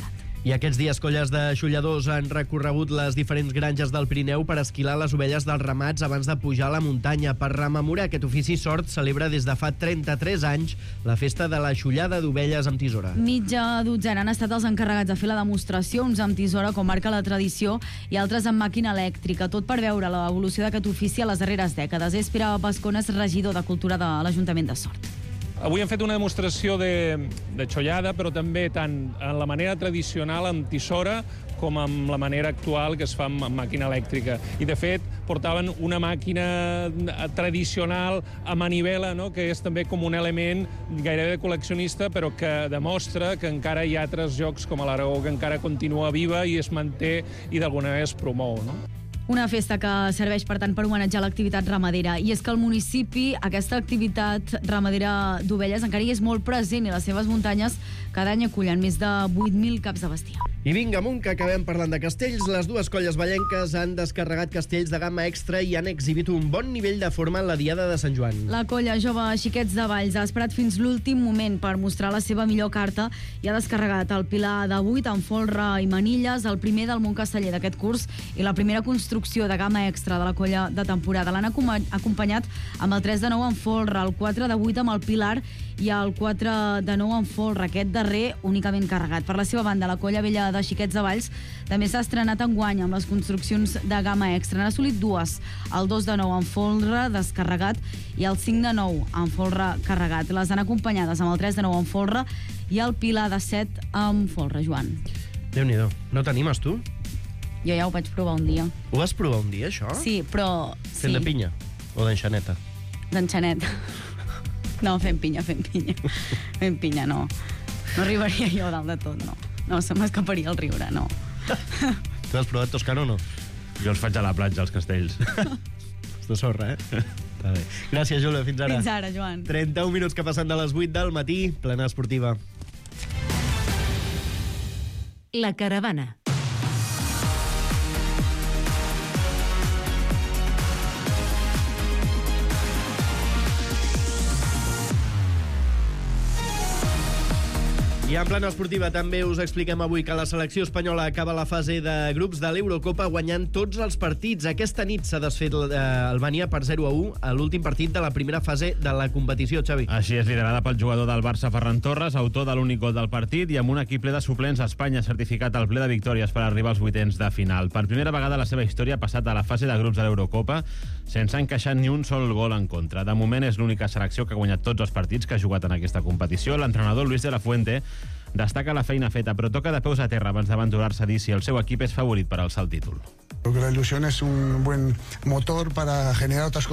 I aquests dies colles de xulladors han recorregut les diferents granges del Pirineu per esquilar les ovelles dels ramats abans de pujar a la muntanya. Per rememorar aquest ofici, Sort celebra des de fa trenta-tres anys la festa de la xullada d'ovelles amb tisora. Mitja dotzena han estat els encarregats de fer la demostració, uns amb tisora, com marca la tradició, i altres amb màquina elèctrica, tot per veure l'evolució d'aquest ofici a les darreres dècades. És Pere Bascones, regidor de Cultura de l'Ajuntament de Sort. Avui hem fet una demostració de, de xollada, però també tant en la manera tradicional amb tisora com amb la manera actual que es fa amb màquina elèctrica. I, de fet, portaven una màquina tradicional a manivela, no?, que és també com un element gairebé col·leccionista, però que demostra que encara hi ha altres jocs com a l'Aragó, que encara continua viva i es manté i d'alguna manera es promou, no? Una festa que serveix, per tant, per homenatjar l'activitat ramadera. I és que al municipi aquesta activitat ramadera d'ovelles encara hi és molt present i les seves muntanyes cada any acullen més de vuit mil caps de bestiar. I vinga amunt, que acabem parlant de castells. Les dues colles vallenques han descarregat castells de gamma extra i han exhibit un bon nivell de forma en la Diada de Sant Joan. La colla jove Xiquets de Valls ha esperat fins l'últim moment per mostrar la seva millor carta i ha descarregat el pilar de vuit amb folre i manilles, el primer del Montcasteller d'aquest curs i la primera construcció de gamma extra de la colla de temporada. L'han acompanyat amb el tres de nou en folre, el quatre de vuit amb el pilar i el quatre de nou en folre, aquest darrer únicament carregat. Per la seva banda, la colla vella de Xiquets de Valls també s'ha estrenat enguany amb les construccions de gamma extra. N'ha assolit dues, el dos de nou en folre descarregat i el cinc de nou en folre carregat. Les han acompanyades amb el tres de nou en folre i el pilar de set en folre, Joan. Déu-n'hi-do. No t'animes, tu? Jo ja ho vaig provar un dia. Ho vas provar un dia, això? Sí, però... Fent sí. de pinya? O d'enxaneta? D'enxaneta. No, fent pinya, fent pinya. Fent pinya, no. No arribaria jo dalt de tot, no. No, se m'escaparia el riure, no. Tu has provat Toscano o no? Jo els faig a la platja, als castells. És de sorra, eh? Està bé. Gràcies, Júlia. Fins ara. Fins ara, Joan. trenta-un minuts que passen de les vuit del matí. Plana esportiva. La caravana. I en plana esportiva també us expliquem avui que la selecció espanyola acaba la fase de grups de l'Eurocopa guanyant tots els partits. Aquesta nit s'ha desfet eh, Albània per zero a u a l'últim partit de la primera fase de la competició, Xavi. Així és, liderada pel jugador del Barça, Ferran Torres, autor de l'únic gol del partit, i amb un equip ple de suplents, Espanya ha certificat el ple de victòries per arribar als vuitens de final. Per primera vegada a la seva història ha passat a la fase de grups de l'Eurocopa sense encaixar ni un sol gol en contra. De moment és l'única selecció que ha guanyat tots els partits que ha jugat en aquesta competició. L'entrenador Luis de la Fuente destaca la feina feta, però toca de peus a terra abans d'aventurar-se a dir si el seu equip és favorit per alçar el títol. Creo que la ilusión es un buen motor para generar otros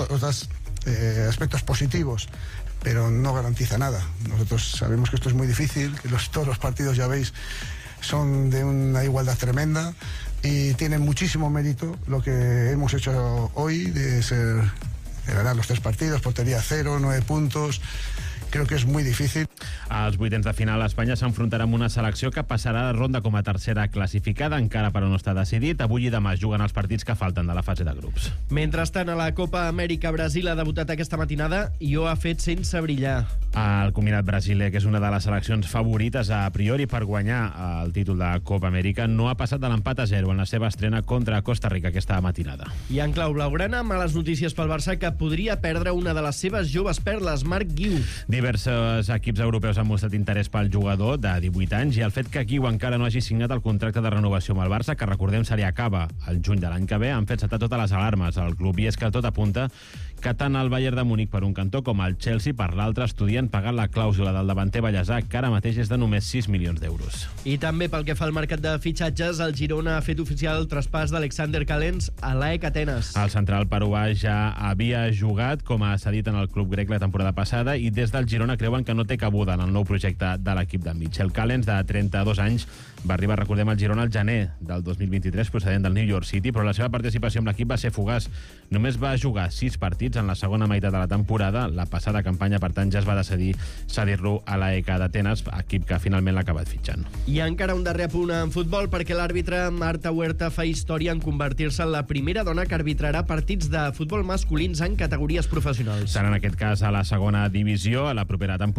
eh, aspectos positivos, pero no garantiza nada. Nosotros sabemos que esto es muy difícil, que los, todos los partidos, ya veis, son de una igualdad tremenda y tienen muchísimo mérito lo que hemos hecho hoy, de, ser, de ganar los tres partidos, portería cero, nueve puntos. Creo que és molt difícil. Als vuitens de final, Espanya s'enfrontarà amb una selecció que passarà a la ronda com a tercera classificada, encara però no està decidit. Avui i demà juguen els partits que falten de la fase de grups. Mentrestant, a la Copa Amèrica, Brasil ha debutat aquesta matinada i ho ha fet sense brillar. El combinat brasiler, que és una de les seleccions favorites a priori per guanyar el títol de Copa Amèrica, no ha passat de l'empat a zero en la seva estrena contra Costa Rica aquesta matinada. I en clau blaugrana, males notícies pel Barça, que podria perdre una de les seves joves perles, Marc Guiu. Diversos equips europeus han mostrat interès pel jugador de divuit anys i el fet que Guiu encara no hagi signat el contracte de renovació amb el Barça, que recordem se li acaba el juny de l'any que ve, han fet saltar totes les alarmes al club, i és que tot apunta que tant el Bayern de Múnich per un cantó com el Chelsea per l'altre estudien pagar la clàusula del davanter ballesà, que ara mateix és de només sis milions d'euros. I també pel que fa al mercat de fitxatges, el Girona ha fet oficial el traspàs d'Alexander Callens a l'A E C Atenes. El central peruà ja havia jugat com a cedit en el club grec la temporada passada i des del Girona creuen que no té cabuda en el nou projecte de l'equip de Michel Callens, de trenta-dos anys, va arribar, recordem, al Girona al gener del dos mil vint-i-tres, procedent del New York City, però la seva participació amb l'equip va ser fugaç. Només va jugar sis partits en la segona meitat de la temporada. La passada campanya, per tant, ja es va decidir cedir-lo a l'A E C d'Atenes, equip que finalment l'ha acabat fitxant. I encara un darrer apunt en futbol, perquè l'àrbitre Marta Huerta fa història en convertir-se en la primera dona que arbitrarà partits de futbol masculins en categories professionals. Serà en aquest cas a la segona divisió a la propera temporada. Fins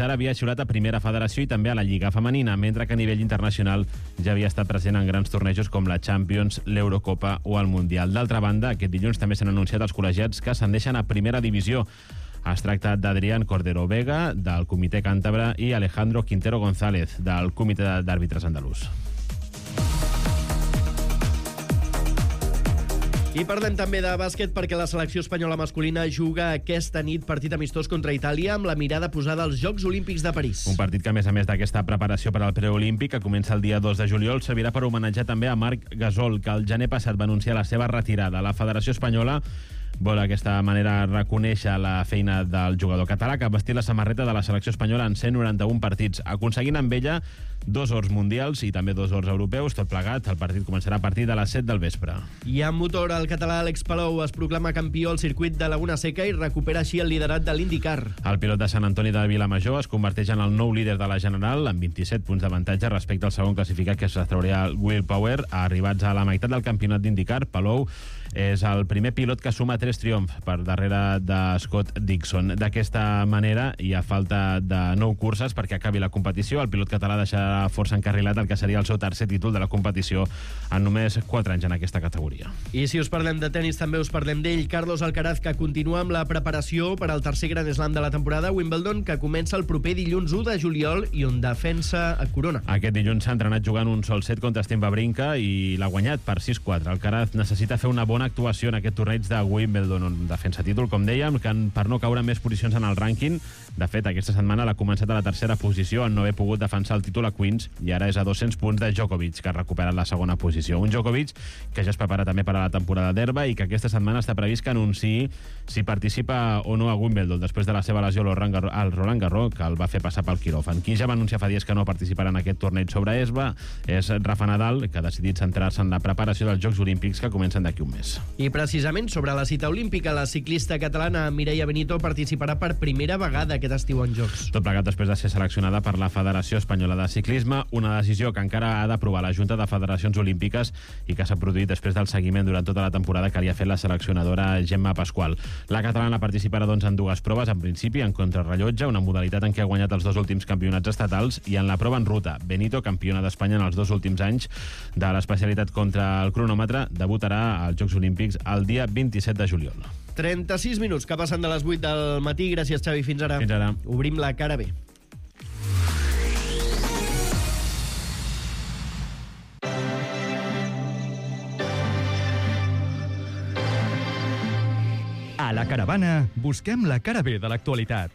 ara havia xiulat a Primera Federació i també a la Lliga Femenina, mentre que a nivell internacional ja havia estat present en grans tornejos com la Champions, l'Eurocopa o el Mundial. D'altra banda, aquest dilluns també s'han anunciat els col·legiats que ascendeixen a Primera Divisió. Es tracta d'Adrián Cordero Vega, del Comitè Càntabre, i Alejandro Quintero González, del Comitè d'Àrbitres Andalús. I parlem també de bàsquet perquè la selecció espanyola masculina juga aquesta nit partit amistós contra Itàlia amb la mirada posada als Jocs Olímpics de París. Un partit que, a més a més d'aquesta preparació per al preolímpic, que comença el dia dos de juliol, servirà per homenatjar també a Marc Gasol, que el gener passat va anunciar la seva retirada. La Federació Espanyola vol d'aquesta manera reconèixer la feina del jugador català, que ha vestit la samarreta de la selecció espanyola en cent noranta-un partits, aconseguint amb ella dos ors mundials i també dos ors europeus. Tot plegat, el partit començarà a partir de les set del vespre. I amb motor, el català Àlex Palou es proclama campió al circuit de Laguna Seca i recupera així el liderat de l'IndyCar. El pilot de Sant Antoni de Vilamajor es converteix en el nou líder de la General amb vint-i-set punts d'avantatge respecte al segon classificat, que es trauria el Will Power. Arribats a la meitat del campionat d'IndyCar, Palou és el primer pilot que suma tres triomfs per darrere de Scott Dixon. D'aquesta manera, i a falta de nou curses perquè acabi la competició, el pilot català deixarà força encarrilat el que seria el seu tercer títol de la competició en només quatre anys en aquesta categoria. I si us parlem de tennis, també us parlem d'ell, Carlos Alcaraz, que continua amb la preparació per al tercer Grand Slam de la temporada, Wimbledon, que comença el proper dilluns u de juliol i on defensa a Corona. Aquest dilluns s'ha entrenat jugant un sol set contra Stan Wawrinka i l'ha guanyat per sis quatre. Alcaraz necessita fer una bona actuació en aquest torneig de Wimbledon, on defensa títol, com dèiem, que per no caure més posicions en el rànquing. De fet, aquesta setmana l'ha començat a la tercera posició en no haver pogut defensar el títol a Queens i ara és a dos-cents punts de Djokovic, que ha recuperat la segona posició. Un Djokovic que ja es prepara també per a la temporada d'herba i que aquesta setmana està previst que anunciï si participa o no a Wimbledon després de la seva lesió al Roland Garros, que el va fer passar pel quiròfan. Qui ja va anunciar fa dies que no participarà en aquest torneig sobre herba és Rafa Nadal, que ha decidit centrar-se en la preparació dels Jocs Olímpics que comencen d'aquí un mes. I precisament sobre la cita olímpica, la ciclista catalana Mireia Benito participarà per primera vegada aquest estiu en Jocs. Tot plegat després de ser seleccionada per la Federació Espanyola de Ciclisme, una decisió que encara ha d'aprovar la Junta de Federacions Olímpiques i que s'ha produït després del seguiment durant tota la temporada que li ha fet la seleccionadora Gemma Pasqual. La catalana participarà doncs en dues proves, en principi en contrarrellotge, una modalitat en què ha guanyat els dos últims campionats estatals, i en la prova en ruta. Benito, campiona d'Espanya en els dos últims anys de l'especialitat contra el cronòmetre, debutarà als Jocs Olímpics el dia vint-i-set de juliol. trenta-sis minuts que passen de les vuit del matí. Gràcies, Xavi. Fins ara. Fins ara. Obrim la cara B. A la Caravana busquem la cara B de l'actualitat.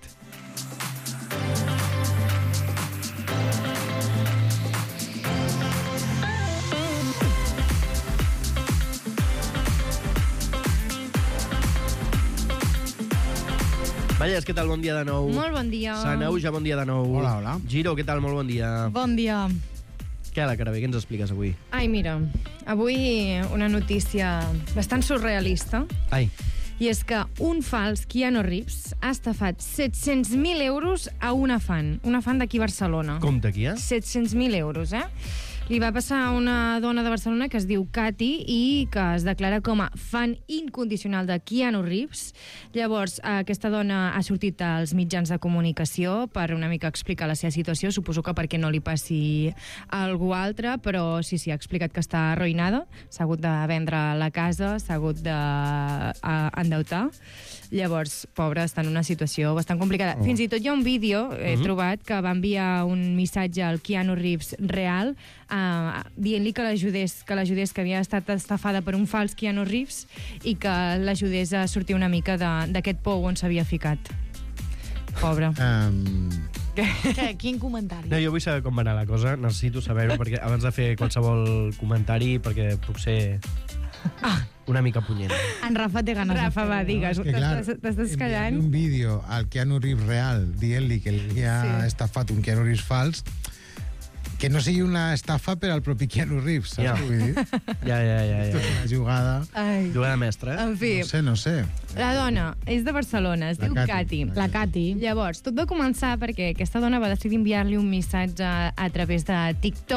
Valles, què tal? Bon dia de nou. Molt bon dia. Sanauja, bon dia de nou. Hola, hola. Giro, què tal? Molt bon dia. Bon dia. Què a la cara B? Què ens expliques avui? Ai, mira, avui una notícia bastant surrealista. Ai. I és que un fals Keanu Reeves ha estafat set-cents mil euros a una fan. Una fan d'aquí a Barcelona. Compte aquí, eh? set-cents mil euros, eh? Li va passar a una dona de Barcelona que es diu Cati i que es declara com a fan incondicional de Keanu Reeves. Llavors, aquesta dona ha sortit als mitjans de comunicació per una mica explicar la seva situació. Suposo que perquè no li passi a algú altre, però sí, sí, ha explicat que està arruïnada. S'ha hagut de vendre la casa, s'ha hagut d'endeutar. Llavors, pobra, està en una situació bastant complicada. Oh. Fins i tot hi ha un vídeo, he uh -huh. trobat, que va enviar un missatge al Keanu Reeves real, uh, dient-li que l'ajudés, que l'ajudés, que havia estat estafada per un fals Keanu Reeves i que l'ajudés a sortir una mica d'aquest pou on s'havia ficat. Pobre. Um... Què? Quin comentari? No, jo vull saber com va anar la cosa, necessito saber-ho, perquè abans de fer qualsevol comentari, perquè puc ser Ah. una mica punyent. En Rafa té ganes Rafa, de fer-ho. va, digues. Que, clar, T'estàs callant? un vídeo al Keanu Reeves real dient-li que li ha Sí. estafat un Keanu Reeves fals, que no sigui una estafa per al propi Keanu Reeves, saps Ja. què vull dir? Ja, ja, ja. Esto ja. és una jugada... Ai. Jugada mestra, eh? En fi, No sé, no sé. la dona és de Barcelona, es La diu Cati. Cati. La Cati. Llavors, tot va començar perquè aquesta dona va decidir enviar-li un missatge a través de TikTok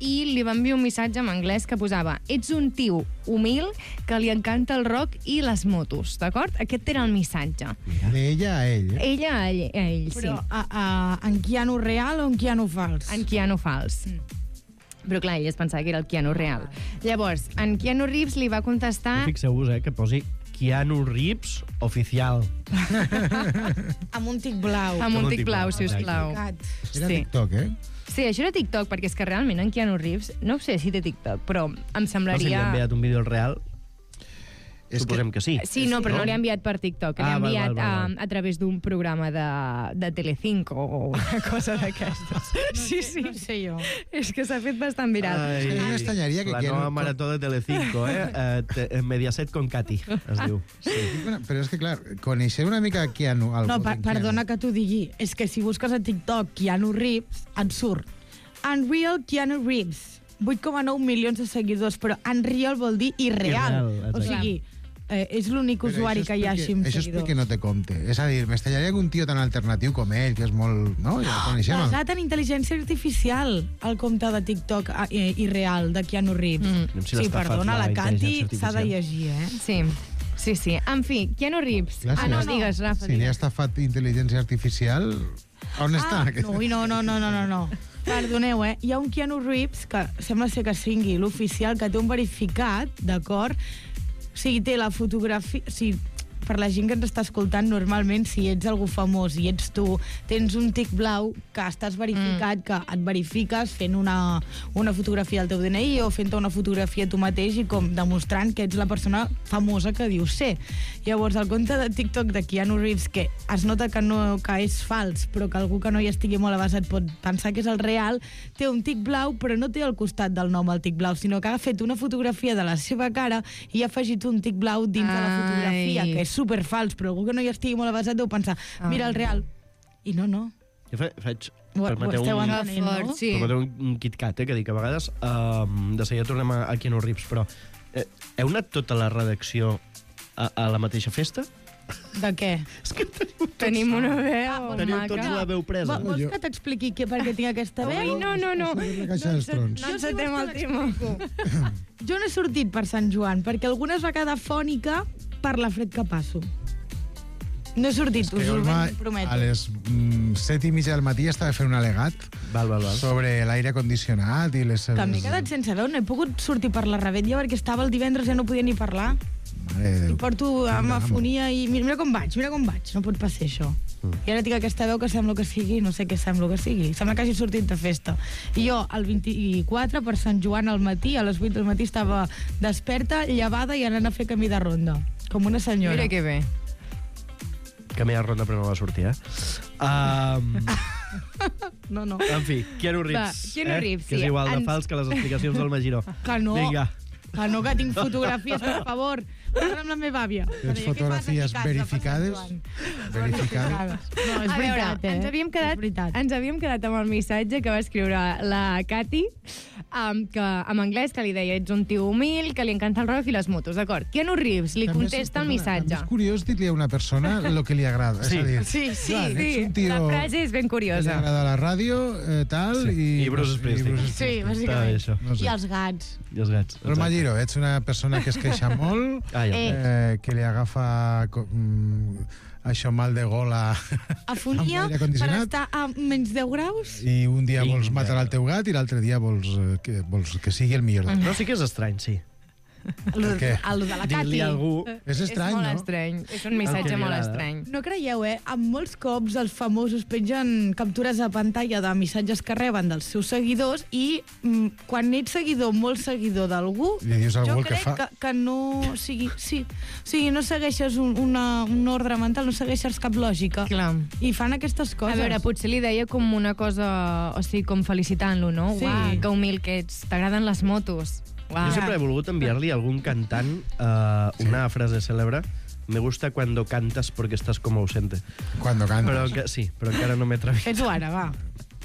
i li va enviar un missatge en anglès que posava: ets un tio humil que li encanta el rock i les motos, d'acord? Aquest era el missatge. D'ella a ell, eh? Ella a ell, a ell sí. Però a, a, en Keanu real o en Keanu fals? En Keanu fals. Mm. Però clar, ell es pensava que era el Keanu real. Llavors, en Keanu Reeves li va contestar... Fixeu-vos, eh, que posi Keanu Reeves oficial. Amb un tic blau. Amb un tic blau, sisplau. Era Sí. TikTok, eh? Sí, això era TikTok, perquè és que realment en Keanu Reeves, no sé si té TikTok, però em No, si li semblaria... ha enviat un vídeo al real, suposem que sí. Sí, no, però no l'he enviat per TikTok, l'he Ah, val, enviat val, val, val. A, a través d'un programa de, de Telecinco o una cosa d'aquestes. Sí, sí. No sé jo. És que s'ha fet bastant viral. Ai, no m'estranyaria que la Keanu- nova marató de Telecinco, eh? eh te, Mediaset con Katy, es diu. Sí. Bueno, però és que, clar, conèixer una mica Keanu... Algú No, per, de Keanu. perdona que t'ho digui. És que si busques a TikTok Keanu Reeves, et surt Unreal Keanu Reeves. vuit coma nou milions de seguidors, però Unreal vol dir irreal. Irreal, o exacte. sigui, eh, és l'únic Però usuari això és que hi ha perquè- així amb Això és seguidors. perquè no té compte. És a dir, m'estranyaria que un tio tan alternatiu com ell, que és molt... No? Ja el coneixem. el- Basat en intel·ligència artificial, el compte de TikTok eh, irreal de Keanu Reeves. Mm. Si Sí, l'estafat perdona, la la Cati intel·ligència s'ha de artificial. llegir, eh? Sí, sí, sí. En fi, Keanu Reeves. Clar, Ah, si no, li ha- digues, Rafa. Si li ha digues. estafat intel·ligència artificial, on està? Ah, aquest? no, no, no, no, no, no, no. Perdoneu, eh? Hi ha un Keanu Reeves que sembla ser que sigui l'oficial, que té un verificat, d'acord? O sigui, té la fotografia... O sigui, per la gent que ens està escoltant, normalment, si ets algú famós i ets tu, tens un tic blau que estàs verificat, mm. que et verifiques fent una, una fotografia del teu D N I o fent una fotografia tu mateix i com demostrant que ets la persona famosa que dius ser. Llavors, el compte de TikTok de Keanu Reeves, que es nota que, no, que és fals, però que algú que no hi estigui molt avasat pot pensar que és el real, té un tic blau, però no té al costat del nom el tic blau, sinó que ha fet una fotografia de la seva cara i ha afegit un tic blau dins Ai. de la fotografia, que és superfals, però algú que no hi estigui molt avasat deu pensar, mira el real. I no, no. Jo fa, faig... Ho, ho permeteu esteu un, entenent, no? Sí. permeteu un, un KitKat, eh, que dic a vegades. Um, de seguida tornem a, a Keanu Reeves, però eh, heu anat tota la redacció a, a la mateixa festa? De què? És que teniu tots, Tenim una veu teniu maca. tots la veu presa. Vol, vols que t'expliqui que per què tinc aquesta veu? Ai, no, no, no. La caixa dels trons. No encetem el tema. Jo no he sortit per Sant Joan, perquè alguna es va quedar fònica per la fred que passo. No he sortit, us Que ho Olma, ben prometo. a les mm, set i mitja del matí estava fent un al·legat val, val, val. sobre l'aire condicionat i les... Que m'he quedat sense veu, no he pogut sortir per la rebetlla perquè estava el divendres i ja no podia ni parlar. Mare de Déu. Porto amb afonia i... Mira, mira com vaig, mira com vaig. No pot passar això. Mm. I ara tinc aquesta veu que sembla que sigui, no sé què sembla que sigui. Sembla que hagi sortit de festa. I jo, el vint-i-quatre, per Sant Joan al matí, a les vuit del matí, estava desperta, llevada i anant a fer camí de ronda. Com una senyora. Mira que bé. Que m'hi ha ronda però no va sortir, eh? Um, No, no. en fi, Keanu Reeves. Va, Keanu eh? Reeves, Que és sí. igual de Ens- fals que les explicacions del Magiró. Que no. Vinga. Que no, que tinc fotografies, per favor. Parla amb la meva àvia. Tens fotografies verificades? Verificades? No, és A veure, veritat, eh? ens havíem quedat, És veritat. ens havíem quedat amb el missatge que va escriure la Cati, um, que, en anglès, que li deia ets un tio humil, que li encanta el rock i les motos, d'acord. Keanu Reeves li També és- contesta el perdona, missatge. també és curiós dir-li a una persona el que li agrada. Sí. És a dir, Sí, sí, clar, sí. ets un tio La frase és ben que li curiosa. agrada la ràdio, eh, tal, Sí. i... I Bruce Springsteen. Bruce Sí, Springsteen. Està bé, bàsicament. això. No sé. I els gats. I els gats. Però Magiro, ets una persona que es queixa molt, Ah, ja. eh, que li agafa co- mm, això mal de gola Afonia amb aire per condicionat, estar a menys deu graus? i un dia Vinga. vols matar el teu gat i l'altre dia vols, eh, que, vols que sigui el millor. No, sí que és estrany, sí. El, què? el de la Cati. Dir-li a algú... És estrany, és molt no? estrany. És un El missatge que li molt agrada. estrany. No creieu, eh? En molts cops els famosos pengen captures a pantalla de missatges que reben dels seus seguidors i mm, quan ets seguidor, molt seguidor d'algú, Li dius a algú jo el que crec fa. que, que no... O sigui, sí, o sigui, no segueixes un, una, un ordre mental, no segueixes cap lògica. Clar. I fan aquestes coses. A veure, potser li deia com una cosa, o sigui, com felicitant-lo, no? Sí. Uau, que humil que ets, t'agraden les motos. Uau. Jo sempre he volgut enviar-li a algun cantant uh, una frase cèlebre. Me gusta cuando cantas porque estás como ausente. Cuando cantas. Però, que, sí, però encara no m'he atrevit. Fes-ho ara, va.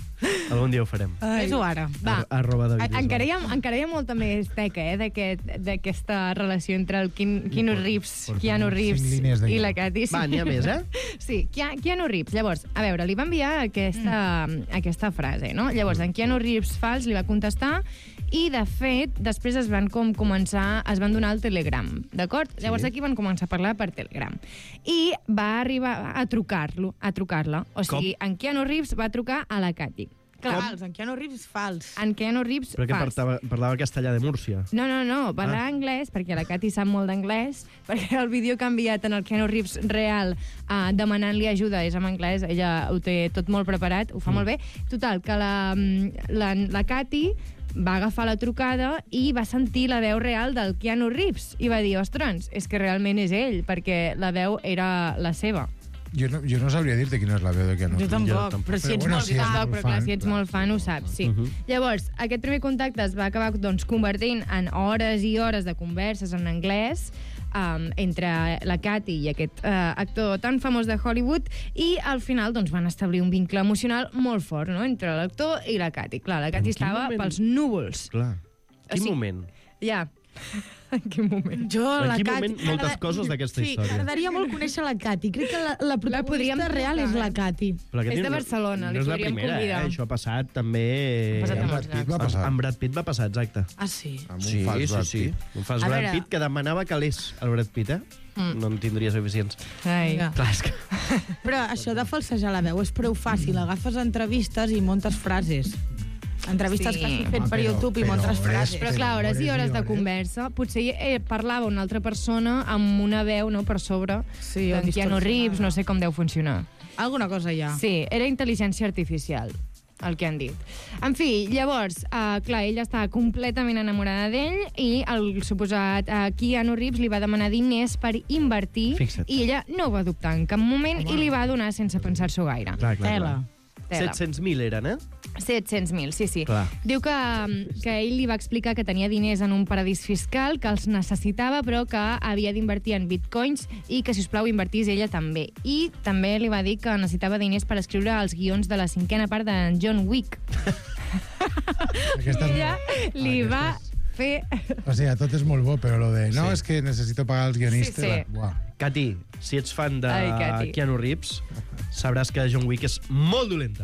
Algun dia ho farem. Fes-ho ara. Va. Ar arroba David Bisbal. Encara hi, ha, encara hi ha molta més teca, eh, d'aquesta relació entre el Keanu, Keanu Reeves, Keanu Reeves i la Katy. Va, n'hi ha més, eh? Sí, Keanu Reeves. Llavors, a veure, li va enviar aquesta, mm. aquesta frase, no? Llavors, en Keanu Reeves fals li va contestar i, de fet, després es van com començar, es van donar el Telegram, d'acord? Sí. Llavors aquí van començar a parlar per Telegram. I va arribar a trucar-lo, a trucar-la. O sigui, com? En Keanu Reeves va trucar a la Katy. Clar, fals, en Keanu Reeves fals. En Keanu Reeves Però que fals. parlava, parlava castellà de Múrcia. No, no, no, parla ah. anglès, perquè la Katy sap molt d'anglès, perquè el vídeo que ha enviat en el Keanu Reeves real uh, demanant-li ajuda és en anglès, ella ho té tot molt preparat, ho fa mm. molt bé. Total, que la, la, la Katy va agafar la trucada i va sentir la veu real del Keanu Reeves i va dir, ostres, és que realment és ell, perquè la veu era la seva. Jo no, jo no sabria dir-te quina és la veu de Keanu Jo Reeves. tampoc, però si ets bueno, molt si fan, molt però clar, fan, si ets clar. molt fan ho saps, sí. Uh -huh. Llavors, aquest primer contacte es va acabar doncs, convertint en hores i hores de converses en anglès um, entre la Katy i aquest uh, actor tan famós de Hollywood i al final doncs, van establir un vincle emocional molt fort, no?, entre l'actor i la Katy. Clar, la Katy estava moment? pels núvols. Clar. Quin o sigui, moment? Ja. En quin moment? Jo, en la quin Katy... moment moltes coses d'aquesta sí, història. Sí, m'agradaria molt conèixer la Katy. Crec que la, la protagonista la real és la Katy. És de Barcelona, no li és la podríem primera, convidar. Eh? Això ha passat també... Ha passat amb Brad Pitt va passar. Amb Brad Pitt va passar, exacte. Ah, sí? Amb un Sí, fals sí, Brad sí. Pitt. Un fals A Brad veure. Pitt que demanava calés al Brad Pitt, eh? Mm. No en tindria suficients. Ai. Clar, és que... Però això de falsejar la veu és prou fàcil. Agafes entrevistes i montes frases. Entrevistes Sí. que has fet Home, per però- YouTube i però montes hores- frases. Però clar, hores i hores de conversa. Potser eh, parlava una altra persona amb una veu no, per sobre Sí, o d'en Keanu distorsionada. Reeves, no sé com deu funcionar. Alguna cosa hi ha. Sí, era intel·ligència artificial, el que han dit. En fi, llavors, uh, clar, ella estava completament enamorada d'ell i el suposat uh, Keanu Reeves li va demanar diners per invertir Fixa't. i ella no va dubtar en cap moment i li va donar sense pensar-s'ho gaire. Clar, clar, Tela. Tela. set-cents mil eren, eh? set-cents mil, sí, sí. Clar. Diu que, que ell li va explicar que tenia diners en un paradís fiscal, que els necessitava, però que havia d'invertir en bitcoins i que, si us plau, invertís ella també. I també li va dir que necessitava diners per escriure els guions de la cinquena part de John Wick. Aquesta I és ella molt- li aquesta va fer... O sigui, tot és molt bo, però lo de... No, Sí. és que necessito pagar els guionistes... Sí, sí. Buah. Cati, si ets fan de Ai, Cati. Keanu Reeves, sabràs que John Wick és molt dolenta.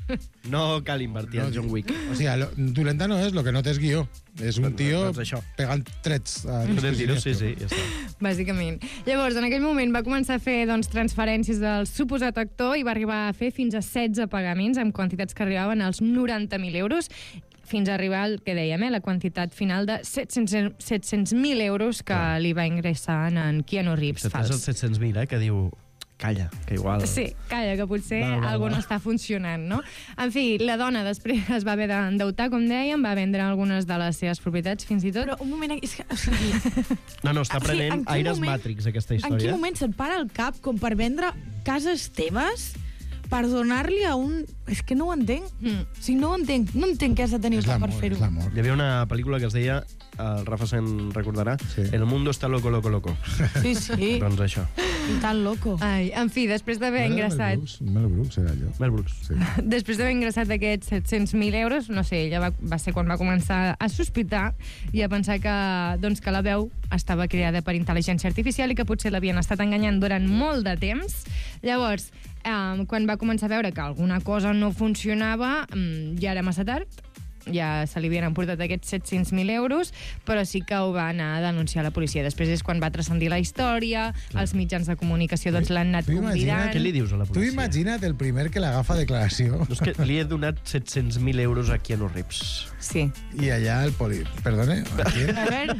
No cal invertir en John Wick. O sigui, lo, dolenta no és, lo que no té és guió. És un tio Doncs això. pegant trets. A Podem dir-ho, sí, sí, ja està. Bàsicament. Llavors, en aquell moment va començar a fer doncs, transferències del suposat actor i va arribar a fer fins a setze pagaments amb quantitats que arribaven als noranta mil euros fins a arribar al que dèiem, eh, la quantitat final de set-cents mil euros que Clar. li va ingressar en Keanu Reeves És el fals. set-cents mil, eh, que diu... Calla, que igual... Sí, calla, que potser Va, va, va. alguna no està funcionant, no? En fi, la dona després es va haver d'endeutar, com dèiem, va vendre algunes de les seves propietats, fins i tot... Però un moment... És que, o sigui, No, no, està Sí, prenent en quin aires moment- Matrix, aquesta en història. quin moment se't para el cap com per vendre cases teves per donar-li a un... És que no ho entenc. Mm. O sigui, no ho entenc. No entenc què has de tenir És el cap per l'amor, fer-ho. és l'amor. Hi havia una pel·lícula que es deia, el Rafa se'n recordarà, Sí. El mundo está loco, loco, loco. Sí, sí. Doncs això. I tan loco. Ai, en fi, després d'haver Mel ingressat... Brooks, Mel Brooks era allò. Mel Brooks. Sí. Després d'haver ingressat aquests set-cents mil euros, no sé, ella va, va ser quan va començar a sospitar i a pensar que, doncs, que la veu estava creada per intel·ligència artificial i que potser l'havien estat enganyant durant molt de temps. Llavors, eh, quan va començar a veure que alguna cosa no funcionava, eh, ja era massa tard, ja se li havien emportat aquests set-cents mil euros, però sí que ho va anar a denunciar a la policia. Després és quan va transcendir la història, els mitjans de comunicació doncs, l'han anat Tu imagina't- convidant... Què li dius a la Tu policia? imagina't el primer que l'agafa declaració No, és que li he donat set-cents mil euros a Keanu Reeves. Sí. i allà el poli... Perdone, aquí... A ver...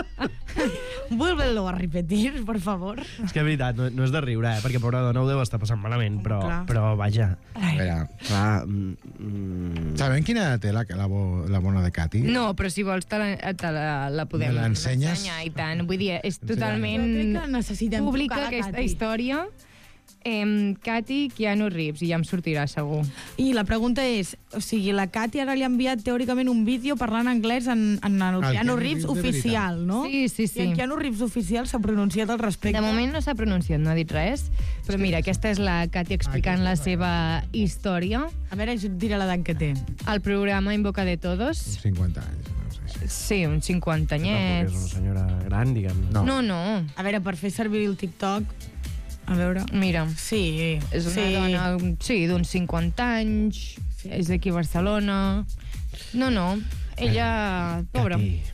Vuélvelo a repetir, por favor. És que, de veritat, no, no és de riure, eh? Perquè pobra dona ho deu estar passant malament, però, Clar. però vaja. A veure, Clar, mm, mm, sabem quina edat té la, la, bo, la bona de Katy? No, però si vols te la, te la, la podem Me l'ensenyes? ensenyar i tant. Vull dir, és Jo crec totalment que necessitem pública trucar a la aquesta Katy. història Eh, Cati, Keanu Reeves, i ja em sortirà segur. I la pregunta és, o sigui, la Cati ara li ha enviat teòricament un vídeo parlant anglès en, en el, el Keanu Reeves oficial, no? Sí, sí, sí. I el Keanu Reeves oficial s'ha pronunciat al respecte. De moment no s'ha pronunciat, no ha dit res, però mira, aquesta és la Cati explicant la seva història. A veure, jo et diré l'edat que té. El programa En Boca de Todos. cinquanta anys. Sí, uns cinquanta anyets. Tampoc és una senyora gran, diguem. No. no, no. A veure, per fer servir el TikTok, a veure... Mira. Sí. És una sí. dona, sí, d'uns cinquanta anys, sí. És d'aquí a Barcelona. No, no, ella... Pobra.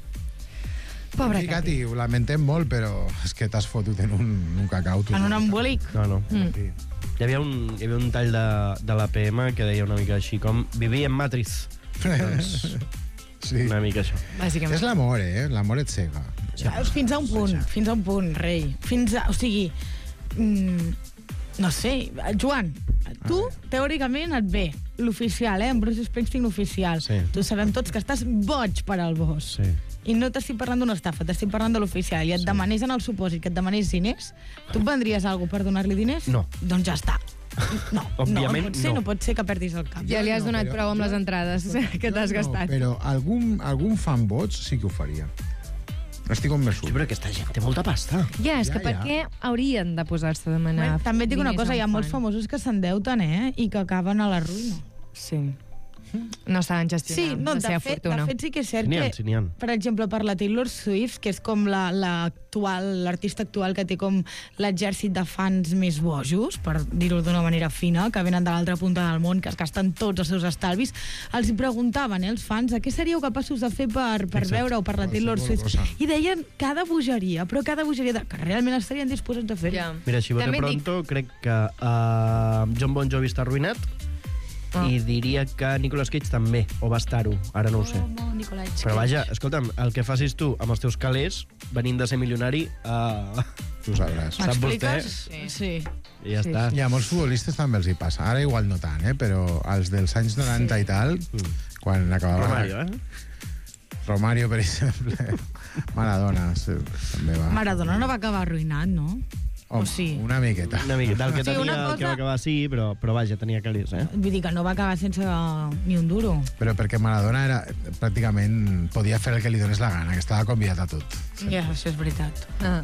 Pobra sí, Cati, ho lamentem molt, però és que t'has fotut en un, un cacau. En un embolic. No, no. Mm. Sí. Hi havia un, hi havia un tall de, de l'A P M que deia una mica així com vivir en Matrix. Doncs, sí. Una mica això. Bàsicament. És l'amor, eh? L'amor et cega. Sí. Fins a un punt, fins a un punt, rei. Fins a... O sigui... Mm, no sé, Joan, tu, teòricament, et ve l'oficial, eh? En Bruce Springsteen oficial. Sí. Tu sabem tots que estàs boig per al Bosch. Sí. I no t'estic parlant d'una estafa, t'estic parlant de l'oficial. I et sí. demanés en el supòsit que et demanés diners, tu et vendries alguna per donar-li diners? No. Doncs ja està. No, Òbviament, no, pot ser, no. no pot ser que perdis el cap. Ja li has no, donat però- prou amb les entrades que t'has No, gastat. però algun, algun fan boig sí que ho faria. Estic convençut. Sí, però aquesta gent té molta pasta. Ja, és Ja, que per ja. què haurien de posar-se a demanar Bueno, també et dic una diners cosa, hi ha en molts fan? famosos que s'endeuten, eh? I que acaben a la ruïna. Sí. No saben gestionar Sí, no, la de seva fet, fortuna. de fet sí que és cert N'hi ha, que, sí, n'hi ha. per exemple, per la Taylor Swift, que és com la, la actual, l'artista actual que té com l'exèrcit de fans més bojos, per dir-ho d'una manera fina, que venen de l'altra punta del món, que es gasten tots els seus estalvis, els hi preguntaven, eh, els fans, a què seríeu capaços de fer per, per Exacte. veure-ho per la Taylor Qualsevol Swift? cosa. I deien cada bogeria, però cada bogeria de, que realment estarien disposats a fer. Ja. Mira, així bote També dic- pronto, crec que uh, John Bon Jovi està arruïnat Ah. i diria que Nicolas Cage també, o va estar-ho, ara no ho sé. Oh, Nicolai Però vaja, escolta'm, el que facis tu amb els teus calés, venint de ser milionari, uh, Tu sabràs. sap vostè, Sí. sí. i ja Sí, està. I a molts futbolistes també els hi passa. Ara igual no tant, eh? Però als dels anys noranta sí. i tal, quan acabava... Romario, eh? Romario, per exemple. Maradona, sí, també va. Maradona no va acabar arruïnat, no? Home, o sí? Una miqueta. Una mica, del que Sí, tenia, una el que cosa- va acabar sí, però, però vaja, tenia calés, eh? Vull dir que no va acabar sense ni un duro. Però perquè Maradona era, pràcticament podia fer el que li donés la gana, que estava convidat a tot. Ja, això és veritat. Ah.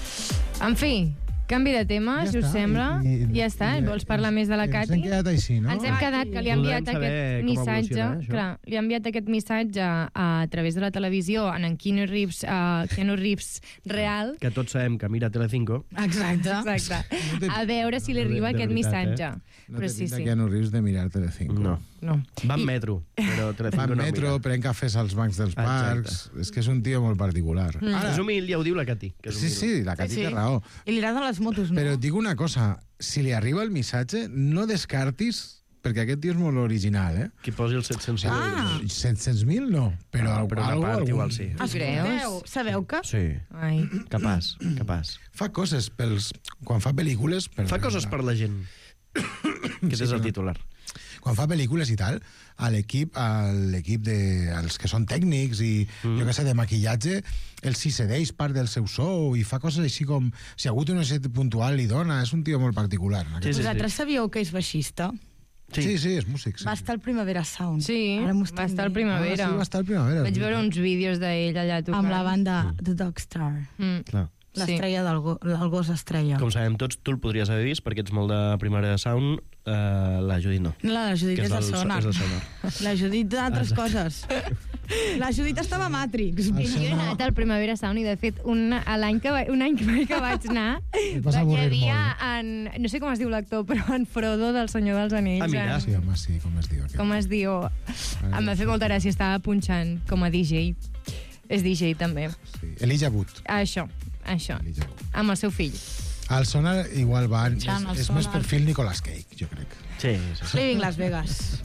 En fi, canvi de tema, Ja si us està, sembla. i- i- ja està, i- vols parlar més de la Ens Cati? hem quedat així, no? Ens hem quedat que li ha Volem enviat saber aquest com missatge, evoluciona, això. clar, li ha enviat aquest missatge a, a través de la televisió en en Keanu Reeves, uh, Keanu Reeves real. Que tots sabem que mira Telecinco. Exacte. Exacte. No té- A veure si li de- arriba de aquest veritat, missatge. No Però té sí, pinta sí. que no rius de mirar Telecinco. No. No. Va en metro, però Telecinco Va no en metro, mira. pren cafès als bancs dels Exacte. parcs... És que és un tio molt particular. Mm. Ara, És humil, ja ho diu la Cati. Que és sí, humil. sí, la Cati Sí, sí. té raó. I li agraden les motos, no? Però et dic una cosa, si li arriba el missatge, no descartis, perquè aquest tio és molt original, eh? Qui posi els set-cents Ah. set-cents mil no, però, Ah, però una algo, part algun- igual sí. Escolteu, sabeu que... Sí, Ai. capaç, capaç. Fa coses pels... Quan fa pel·lícules... Per Fa coses per la gent. Aquest és el titular. Quan fa pel·lícules i tal, a l'equip, a l'equip de... els que són tècnics i, mm. jo què sé, de maquillatge, els hi cedeix part del seu sou i fa coses així com... Si ha hagut una set puntual li dona, és un tio molt particular. Sí, sí, Vosaltres sí. sabíeu que és baixista? Sí, sí, sí, és músic. Sí. Va estar al Primavera Sound. Sí, Ara m'ho va estan estar al dient. Primavera. Ah, sí, va estar al Primavera. Vaig veure uns vídeos d'ell allà tocant. Amb la banda The Dog Star. Mm. Clar. L'estrella del, go del gos estrella. Com sabem tots, tu el podries haver vist, perquè ets molt de primera sound, eh, la Judit no. La Judit Que és, és de del so- sonar. és de sonar. La Judit d'altres coses. La Judit estava a Matrix. Jo he anat al Primavera Sound i, de fet, un, a l'any que, va, un any que vaig anar, vas hi avorrir havia en... No sé com es diu l'actor, però en Frodo del Senyor dels Anells. Ah, mira. en- Sí, home, sí, com es diu aquest? Com es diu? Em va fer molta gràcia, estava punxant com a D J. És D J, també. Sí. Elijah Wood. Això, això. Elijah Wood. Amb el seu fill. Al sonar igual va... És, Jan, al és sonar. més perfil Nicolas Cage, jo crec. Sí, sí, sí. Living Las Vegas.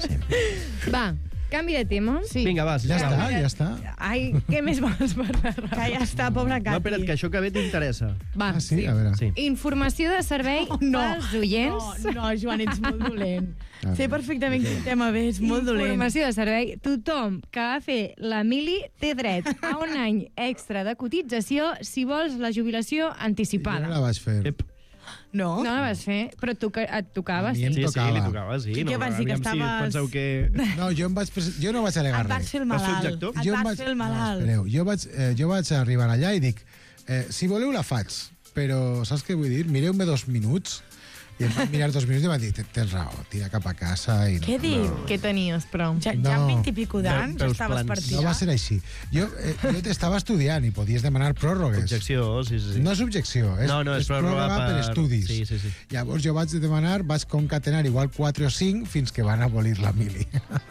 Va, canvi de tema. Sí. Vinga, va, Ja sisplau. està, ja està. Ai, què més vols parlar? Que ja està, pobra No, Cati. espera't, que això que ve t'interessa. Va, Ah, sí? A veure. Sí. Informació de servei No, pels oients. No, no, Joan, ets molt dolent. A Sé veure. perfectament quin tema ve, és molt dolent. Informació de servei. Tothom que va fer la mili té dret a un any extra de cotització si vols la jubilació Jo no anticipada. la vaig fer. Ep. No? No la vas fer, però tu, et tocava, A mi sí. em Sí, sí, tocava. li tocava, sí. Què No, vas dir, que aviam si estaves- penseu que... No, jo, em vaig, pres- jo no vaig alegar Et vas res. fer el Vas ser malalt. objector? Et Jo em vas vaig- fer el No, malalt. espereu, jo vaig, eh, jo vaig arribar allà i dic, eh, si voleu la faig, però saps què vull dir? Mireu-me dos minuts. I em van mirar dos minuts i em van dir, tens raó, tira cap a casa. I no, Què diu? no. Què tenies, però? Ja, No. ja amb vint i pico d'anys Veus estaves plans. per No tirar. va ser així. Jo, eh, jo estava estudiant i podies demanar pròrrogues. Objecció, sí, sí. sí. No és objecció, és, No, no, és pròrroga pròrroga per per- estudis. Sí, sí, sí. Llavors jo vaig demanar, vaig concatenar igual quatre o cinc fins que van abolir la mili.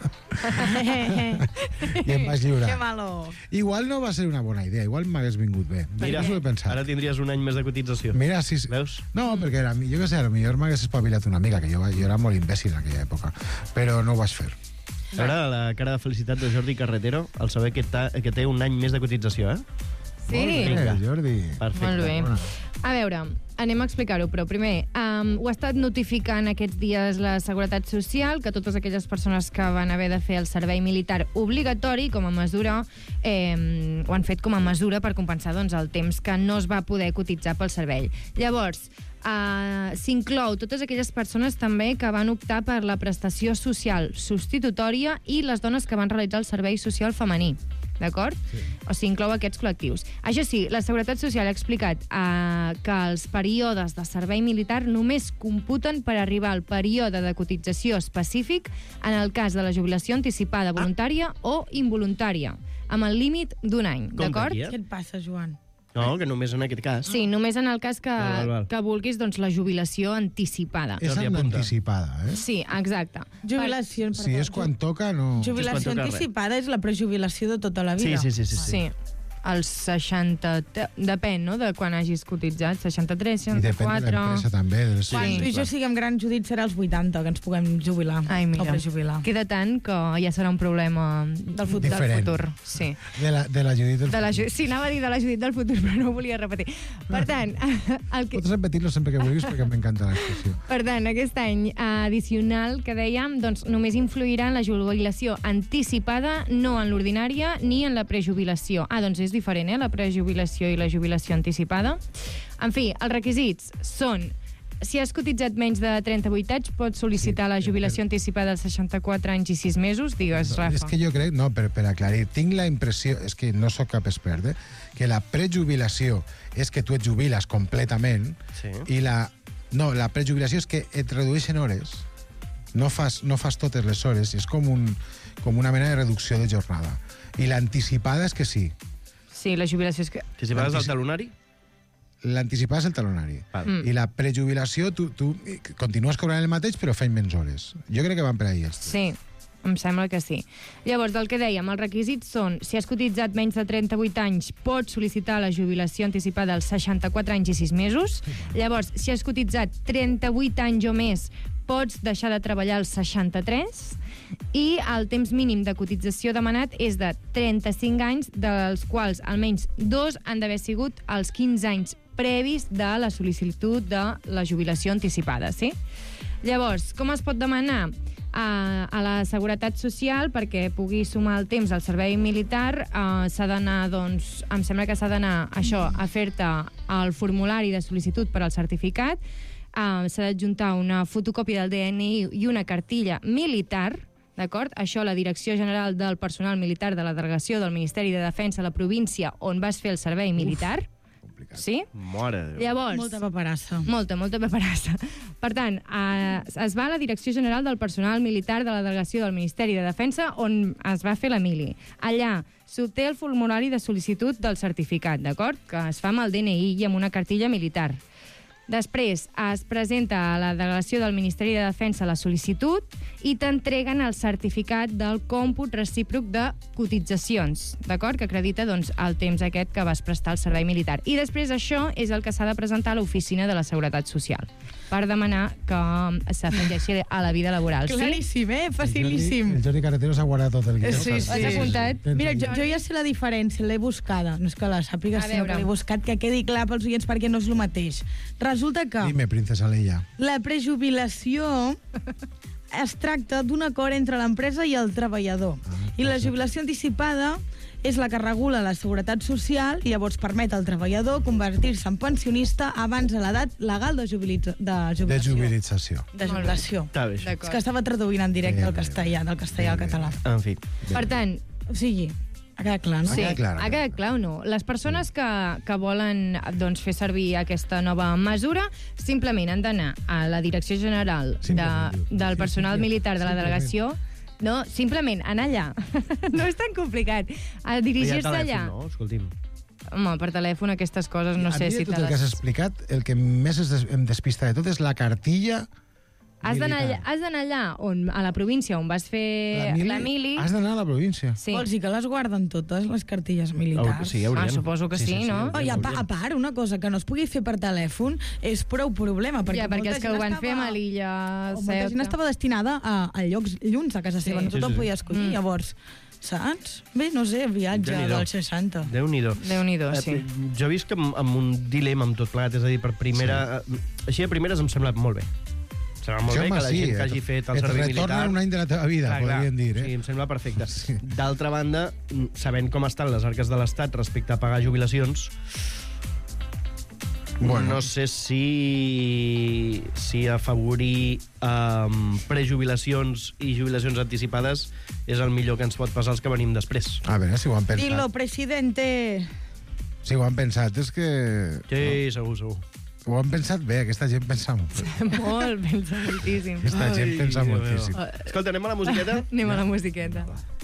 I em vaig lliurar. Que malo. Igual no va ser una bona idea, igual m'hagués vingut bé. Mira, Jo s'ho he pensat. ara tindries un any més de cotització. Mira, si... Veus? No, perquè era, jo què sé, potser m'hagués espavilat una mica, que jo, jo era molt imbècil en aquella època, però no ho vaig fer. A veure la cara de felicitat de Jordi Carretero al saber que, ta, que té un any més de cotització, eh? Sí. Molt bé, Jordi. Perfecte. Molt bé. A veure, anem a explicar-ho, però primer, um, ho ha estat notificant aquests dies la Seguretat Social, que totes aquelles persones que van haver de fer el servei militar obligatori com a mesura, eh, ho han fet com a mesura per compensar doncs, el temps que no es va poder cotitzar pel servei. Llavors, Uh, s'inclou totes aquelles persones també que van optar per la prestació social substitutòria i les dones que van realitzar el servei social femení. D'acord? Sí. O sigui, inclou aquests col·lectius. Això sí, la Seguretat Social ha explicat uh, que els períodes de servei militar només computen per arribar al període de cotització específic en el cas de la jubilació anticipada voluntària ah. o involuntària, amb el límit d'un any, Com d'acord? d'aquí, eh? Què et passa, Joan? No, que només en aquest cas. Sí, només en el cas que, Val, val, val. que vulguis doncs, la jubilació anticipada. És amb l'anticipada, eh? Sí, exacte. Jubilació, Si és quan toca, no... Jubilació toca anticipada és la prejubilació de tota la vida. Sí, sí, sí. sí, sí. Sí. Els seixanta... Depèn, no?, de quan hagis cotitzat. seixanta-tres, I depèn de seixanta-quatre... l'empresa també. De les... Quan tu i jo siguem grans, Judit, serà als vuitanta, que ens puguem jubilar. Ai, mira. O prejubilar. Queda tant que ja serà un problema del futur. Diferent. Del futur. Sí. De la, de la Judit del De la, futur. Ju- sí, anava a dir de la Judit del futur, però no ho volia repetir. Per tant, el que... Pots repetir-lo sempre que vulguis perquè m'encanta l'expressió. Per tant, aquest any addicional que dèiem, doncs només influirà en la jubilació anticipada, no en l'ordinària ni en la prejubilació. Ah, doncs és diferent, eh, la prejubilació i la jubilació anticipada. En fi, els requisits són: si has cotitzat menys de trenta-vuit anys, pots sol·licitar la jubilació anticipada als seixanta-quatre anys i sis mesos. Digues, Rafa. És que jo crec, no, per, per aclarir, tinc la impressió, és que no sóc cap expert, eh, que la prejubilació és que tu et jubiles completament Sí. i la... No, la prejubilació és que et redueixen hores. No fas, no fas totes les hores, és com, un, com una mena de reducció de jornada. I l'anticipada és que sí. Sí, la jubilació és que... Que si pagues el talonari? L'anticipada és el talonari. Val. Mm. I la prejubilació, tu, tu continues cobrant el mateix, però fent menys hores. Jo crec que van per ahí. Els Sí, em sembla que sí. Llavors, del que dèiem, els requisits són: si has cotitzat menys de trenta-vuit anys, pots sol·licitar la jubilació anticipada als seixanta-quatre anys i sis mesos. Llavors, si has cotitzat trenta-vuit anys o més, pots deixar de treballar als seixanta-tres. I el temps mínim de cotització demanat és de trenta-cinc anys, dels quals almenys dos han d'haver sigut els quinze anys previs de la sol·licitud de la jubilació anticipada, sí? Llavors, com es pot demanar? A, a la Seguretat Social, perquè pugui sumar el temps al servei militar, eh, s'ha d'anar, doncs, em sembla que s'ha d'anar, això, a fer-te el formulari de sol·licitud per al certificat, eh, s'ha d'adjuntar una fotocòpia del D N I i una cartilla militar, d'acord? Això a la Direcció General del Personal Militar de la Delegació del Ministeri de Defensa a la província on vas fer el servei militar. Sí? Mare de Déu. Llavors... Molta paperassa. Molta, molta paperassa. Per tant, eh, es va a la Direcció General del Personal Militar de la Delegació del Ministeri de Defensa on es va fer la mili. Allà s'obté el formulari de sol·licitud del certificat, d'acord? Que es fa amb el D N I i amb una cartilla militar. Després es presenta a la delegació del Ministeri de Defensa la sol·licitud i t'entreguen el certificat del còmput recíproc de cotitzacions, d'acord? Que acredita doncs, el temps aquest que vas prestar al servei militar. I després això és el que s'ha de presentar a l'oficina de la Seguretat Social per demanar que s'afegeixi a la vida laboral. Claríssim, eh? El Facilíssim. Jordi, el Jordi Carretero s'ha guardat tot el guió. Sí, sí. Has apuntat? Mira, jo, jo ja sé la diferència, l'he buscada. No és que la sàpigues, A sinó veure. que l'he buscat, que quedi clar pels oients perquè no és el mateix. Resulta que Dime, princesa Leia. la prejubilació es tracta d'un acord entre l'empresa i el treballador. I la jubilació anticipada és la que regula la seguretat social i llavors permet al treballador convertir-se en pensionista abans de l'edat legal de, jubilitza, de jubilació. De jubilització. De jubilació. Està bé. És que estava traduint en directe el castellà, del castellà al català. En fi. Per tant, o sigui, ha quedat clar, no? Sí, Ha quedat clar, ha quedat clar o no? Les persones que, que volen doncs, fer servir aquesta nova mesura simplement han d'anar a la Direcció General de, del Personal Militar de la delegació. No, simplement anar allà. No és tan complicat. A dirigir-se allà. No? Escolti'm. Home, per telèfon aquestes coses no a sé mi si de tot te el que has les... explicat, el que més es des- em despista de tot és la cartilla Has d'anar allà, militar. has d'anar allà on, a la província on vas fer mili- la mili. Has d'anar a la província. Sí. Vols dir que les guarden totes, les cartilles militars? Sí, hauríem. Ah, suposo que sí, no? Oh, i a, pa, a part, una cosa que no es pugui fer per telèfon és prou problema. Perquè Ja, perquè molta és que gent ho van estava- fer a Melilla, o Molta gent Ceuta. estava destinada a, a llocs lluns de casa seva, Sí. no tothom Sí, sí. podia escollir, Mm. llavors, saps? Bé, no sé, viatge Déu-n'hi-do. dels seixanta. Déu-n'hi-do. Déu-n'hi-do, sí. Eh, Jo visc amb, amb un dilema amb tot plegat, és a dir, per primera... Sí. Així de primeres em sembla molt bé. Em sembla molt Sí, bé home, que la sí, gent que et- hagi fet el et servei militar... retornen un any de la teva vida, podríem dir, eh? Sí, em sembla perfecte. Sí. D'altra banda, sabent com estan les arques de l'Estat respecte a pagar jubilacions, Bueno. no sé si, si afavorir um, prejubilacions i jubilacions anticipades és el millor que ens pot passar els que venim després. A veure si ho han pensat. Dilo, presidente. Si ho han pensat, és que... Sí, segur, segur. Ho han pensat bé, aquesta gent pensa molt. Molt, pensa moltíssim. Aquesta gent pensa Déu meu. moltíssim. Escolta, anem a la musiqueta? Anem a la musiqueta.